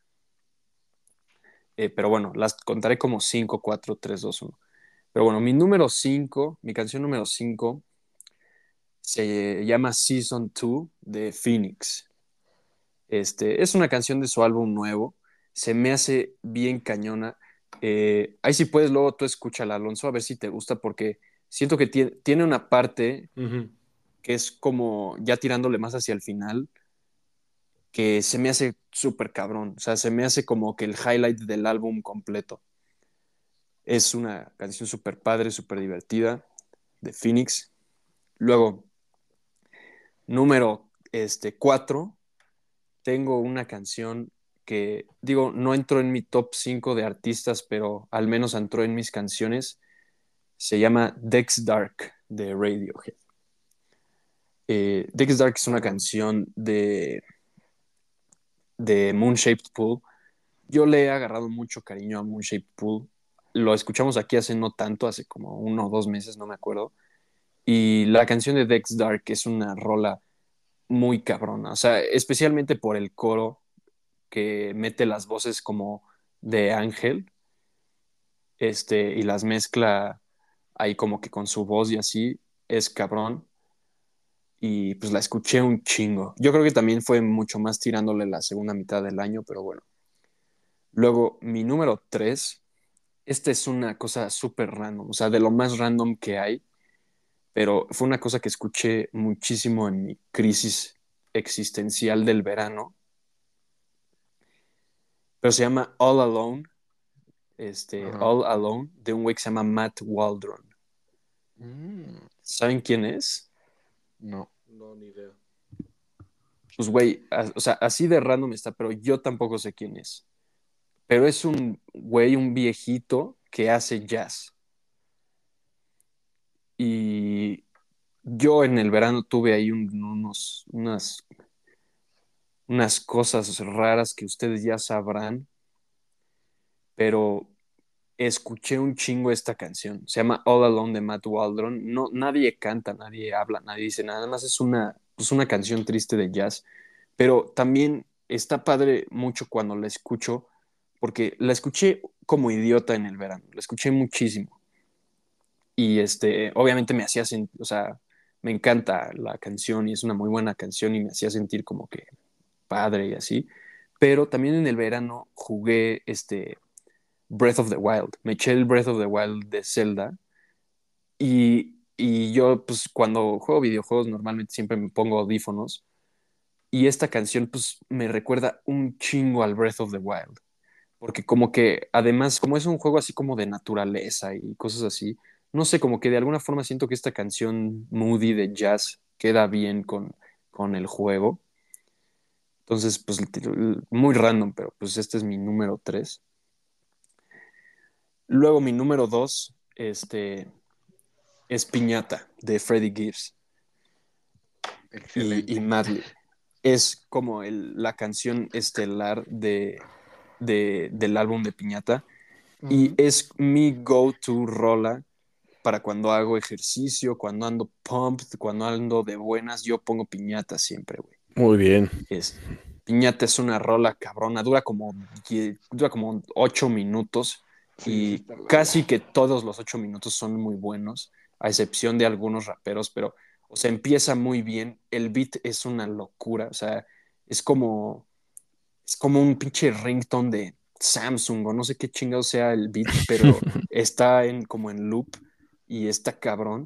Eh, pero bueno, las contaré como cinco, cuatro, tres, dos, uno. Pero bueno, mi número cinco, mi canción número cinco se llama Season dos de Phoenix. Este, es una canción de su álbum nuevo. Se me hace bien cañona. Eh, ahí si puedes, luego tú escúchala, Alonso, a ver si te gusta, porque siento que tiene, tiene una parte Ujú. que es como ya tirándole más hacia el final, que se me hace súper cabrón. O sea, se me hace como que el highlight del álbum completo. Es una canción súper padre, súper divertida de Phoenix. Luego, número este, cuatro, tengo una canción que, digo, no entró en mi top cinco de artistas, pero al menos entró en mis canciones. Se llama Dex Dark de Radiohead. Eh, Dex Dark es una Oh, canción de, de Moon Shaped Pool. Yo le he agarrado mucho cariño a Moon Shaped Pool. Lo escuchamos aquí hace no tanto, hace como uno o dos meses, no me acuerdo. Y la canción de Dex Dark es una rola muy cabrona, o sea, especialmente por el coro que mete las voces como de Ángel, este, y las mezcla ahí como que con su voz y así, es cabrón. Y pues la escuché un chingo. Yo creo que también fue mucho más tirándole la segunda mitad del año, pero bueno. Luego, mi número tres, esta es una cosa súper random, o sea, de lo más random que hay, pero fue una cosa que escuché muchísimo en mi crisis existencial del verano, pero se llama All Alone, este, Ajá. All Alone, de un güey que se llama Matt Waldron. Mm, ¿Saben quién es? no. No, ni idea. Pues güey, a- o sea, así de random está, pero yo tampoco sé quién es. Pero es un güey, un viejito que hace jazz. Y yo en el verano tuve ahí un- unos, unas, unas cosas raras que ustedes ya sabrán, pero escuché un chingo esta canción. Se llama All Alone de Matt Waldron. No, nadie canta, nadie habla, nadie dice nada. Más es una, pues una canción triste de jazz, pero también está padre mucho cuando la escucho, porque la escuché como idiota en el verano, la escuché muchísimo. Y este, obviamente me hacía sentir, o sea, me encanta la canción y es una muy buena canción y me hacía sentir como que padre y así. Pero también en el verano jugué este Breath of the Wild. Me eché el Breath of the Wild de Zelda y, y yo pues cuando juego videojuegos normalmente siempre me pongo audífonos y esta canción pues me recuerda un chingo al Breath of the Wild. Porque como que además, como es un juego así como de naturaleza y cosas así, no sé, como que de alguna forma siento que esta canción moody de jazz queda bien con, con el juego. Entonces, pues muy random, pero pues este es mi número tres. Luego mi número dos, este, es Piñata de Freddie Gibbs y, y Excelente. Madlib. Es como el, la canción estelar de, de, del álbum de Piñata y Ujú. es mi go-to rola para cuando hago ejercicio, cuando ando pumped, cuando ando de buenas, yo pongo Piñata siempre, güey. Muy bien. Es, Piñata es una rola cabrona, dura como, dura como ocho minutos Sí, sí y está larga. casi que todos los ocho minutos son muy buenos, a excepción de algunos raperos, pero, o sea, empieza muy bien, el beat es una locura, o sea, es como, es como un pinche ringtone de Samsung o no sé qué chingado sea el beat, pero está en, como en loop y está cabrón.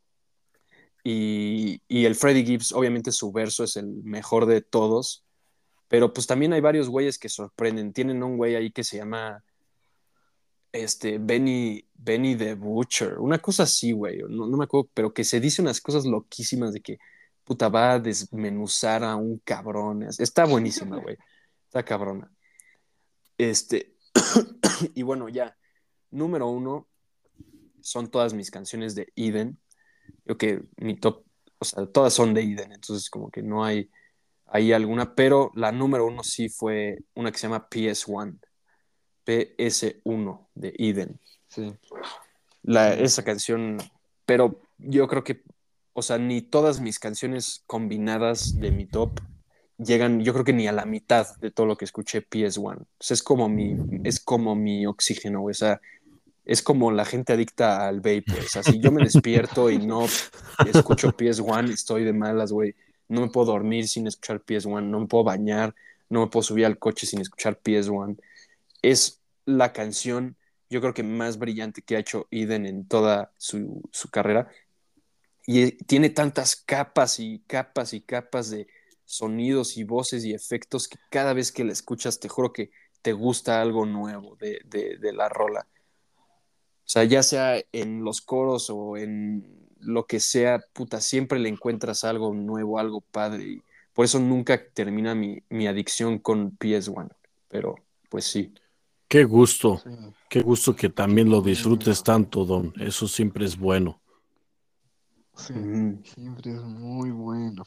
Y, y el Freddie Gibbs, obviamente su verso es el mejor de todos, pero pues también hay varios güeyes que sorprenden. Tienen un güey ahí que se llama este, Benny, Benny the Butcher, una cosa así, güey, no, no me acuerdo, pero que se dice unas cosas loquísimas de que puta va a desmenuzar a un cabrón. Está buenísima, güey, está cabrona. Este, y bueno, ya, número uno son todas mis canciones de Eden. Creo que mi top, o sea, todas son de Eden, entonces como que no hay ahí alguna, pero la número uno sí fue una que se llama P S uno, P S uno de Eden. Sí, La, sí, esa sí. canción, pero yo creo que, o sea, ni todas mis canciones combinadas de mi top llegan, yo creo que ni a la mitad de todo lo que escuché P S uno. O sea, es como mi, es como mi oxígeno, güey. O sea, es como la gente adicta al vape, güey. O sea, si yo me despierto y no escucho P S uno, estoy de malas, güey. No me puedo dormir sin escuchar P S uno, no me puedo bañar, no me puedo subir al coche sin escuchar P S uno. Es la canción, yo creo que más brillante que ha hecho Eden en toda su, su carrera. Y tiene tantas capas y capas y capas de sonidos y voces y efectos que cada vez que la escuchas, te juro que te gusta algo nuevo de, de, de la rola. O sea, ya sea en los coros o en lo que sea, puta, siempre le encuentras algo nuevo, algo padre. Y por eso nunca termina mi, mi adicción con P S uno. Pero, pues sí. Qué gusto. Sí, Qué gusto que qué también lo disfrutes bueno. tanto, Don. Eso siempre es bueno. Sí, Mm, siempre es muy bueno.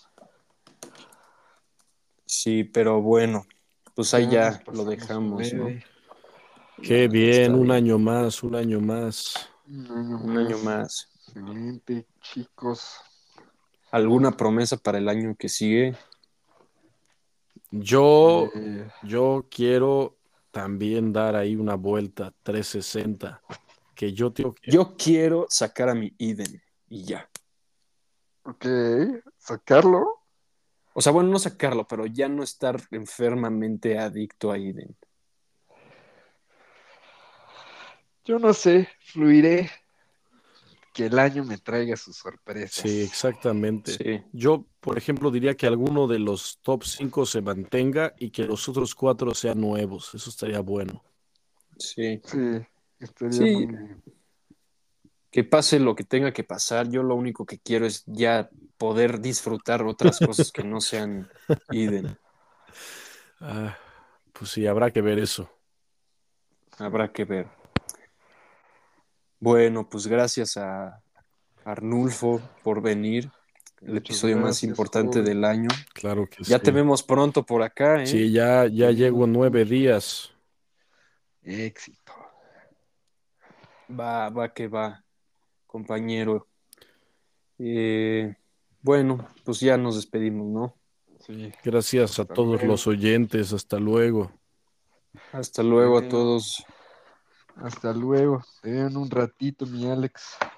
sí, pero bueno, pues ahí Ya nos ya lo pasamos dejamos, ¿no? leve. Qué Ya bien, está un bien. año más, un año más. Un año Un año más. más. Excelente, chicos. ¿Alguna promesa para el año que sigue? Yo, Eh, yo quiero también dar ahí una vuelta trescientos sesenta, que yo tengo que... Yo quiero sacar a mi Eden y ya. ok, sacarlo. O sea, bueno, no sacarlo, pero ya no estar enfermamente adicto a Eden. Yo no sé, fluiré. Que el año me traiga sus Sí, sorpresas. exactamente. Sí, Yo, por ejemplo, diría que alguno de los top cinco se mantenga y que los otros cuatro sean nuevos. Eso estaría bueno. sí. Sí, estaría muy Sí, bien. que pase lo que tenga que pasar. Yo lo único que quiero es ya poder disfrutar otras cosas que no sean Eden. Ah, pues sí, habrá que ver eso. Habrá que ver. Bueno, pues gracias a Arnulfo por venir. El Muchas episodio más gracias, importante joven. del año. Claro que Ya te sí. vemos pronto por acá, ¿eh? Sí, ya, ya Nos llego vemos nueve pronto. días. Éxito. Va, va que va, compañero. Eh, bueno, pues ya nos despedimos, ¿no? Sí, Gracias a hasta todos luego. los oyentes. Hasta luego. Hasta luego a Te veo. todos. Hasta luego. Te veo en un ratito, mi Alex.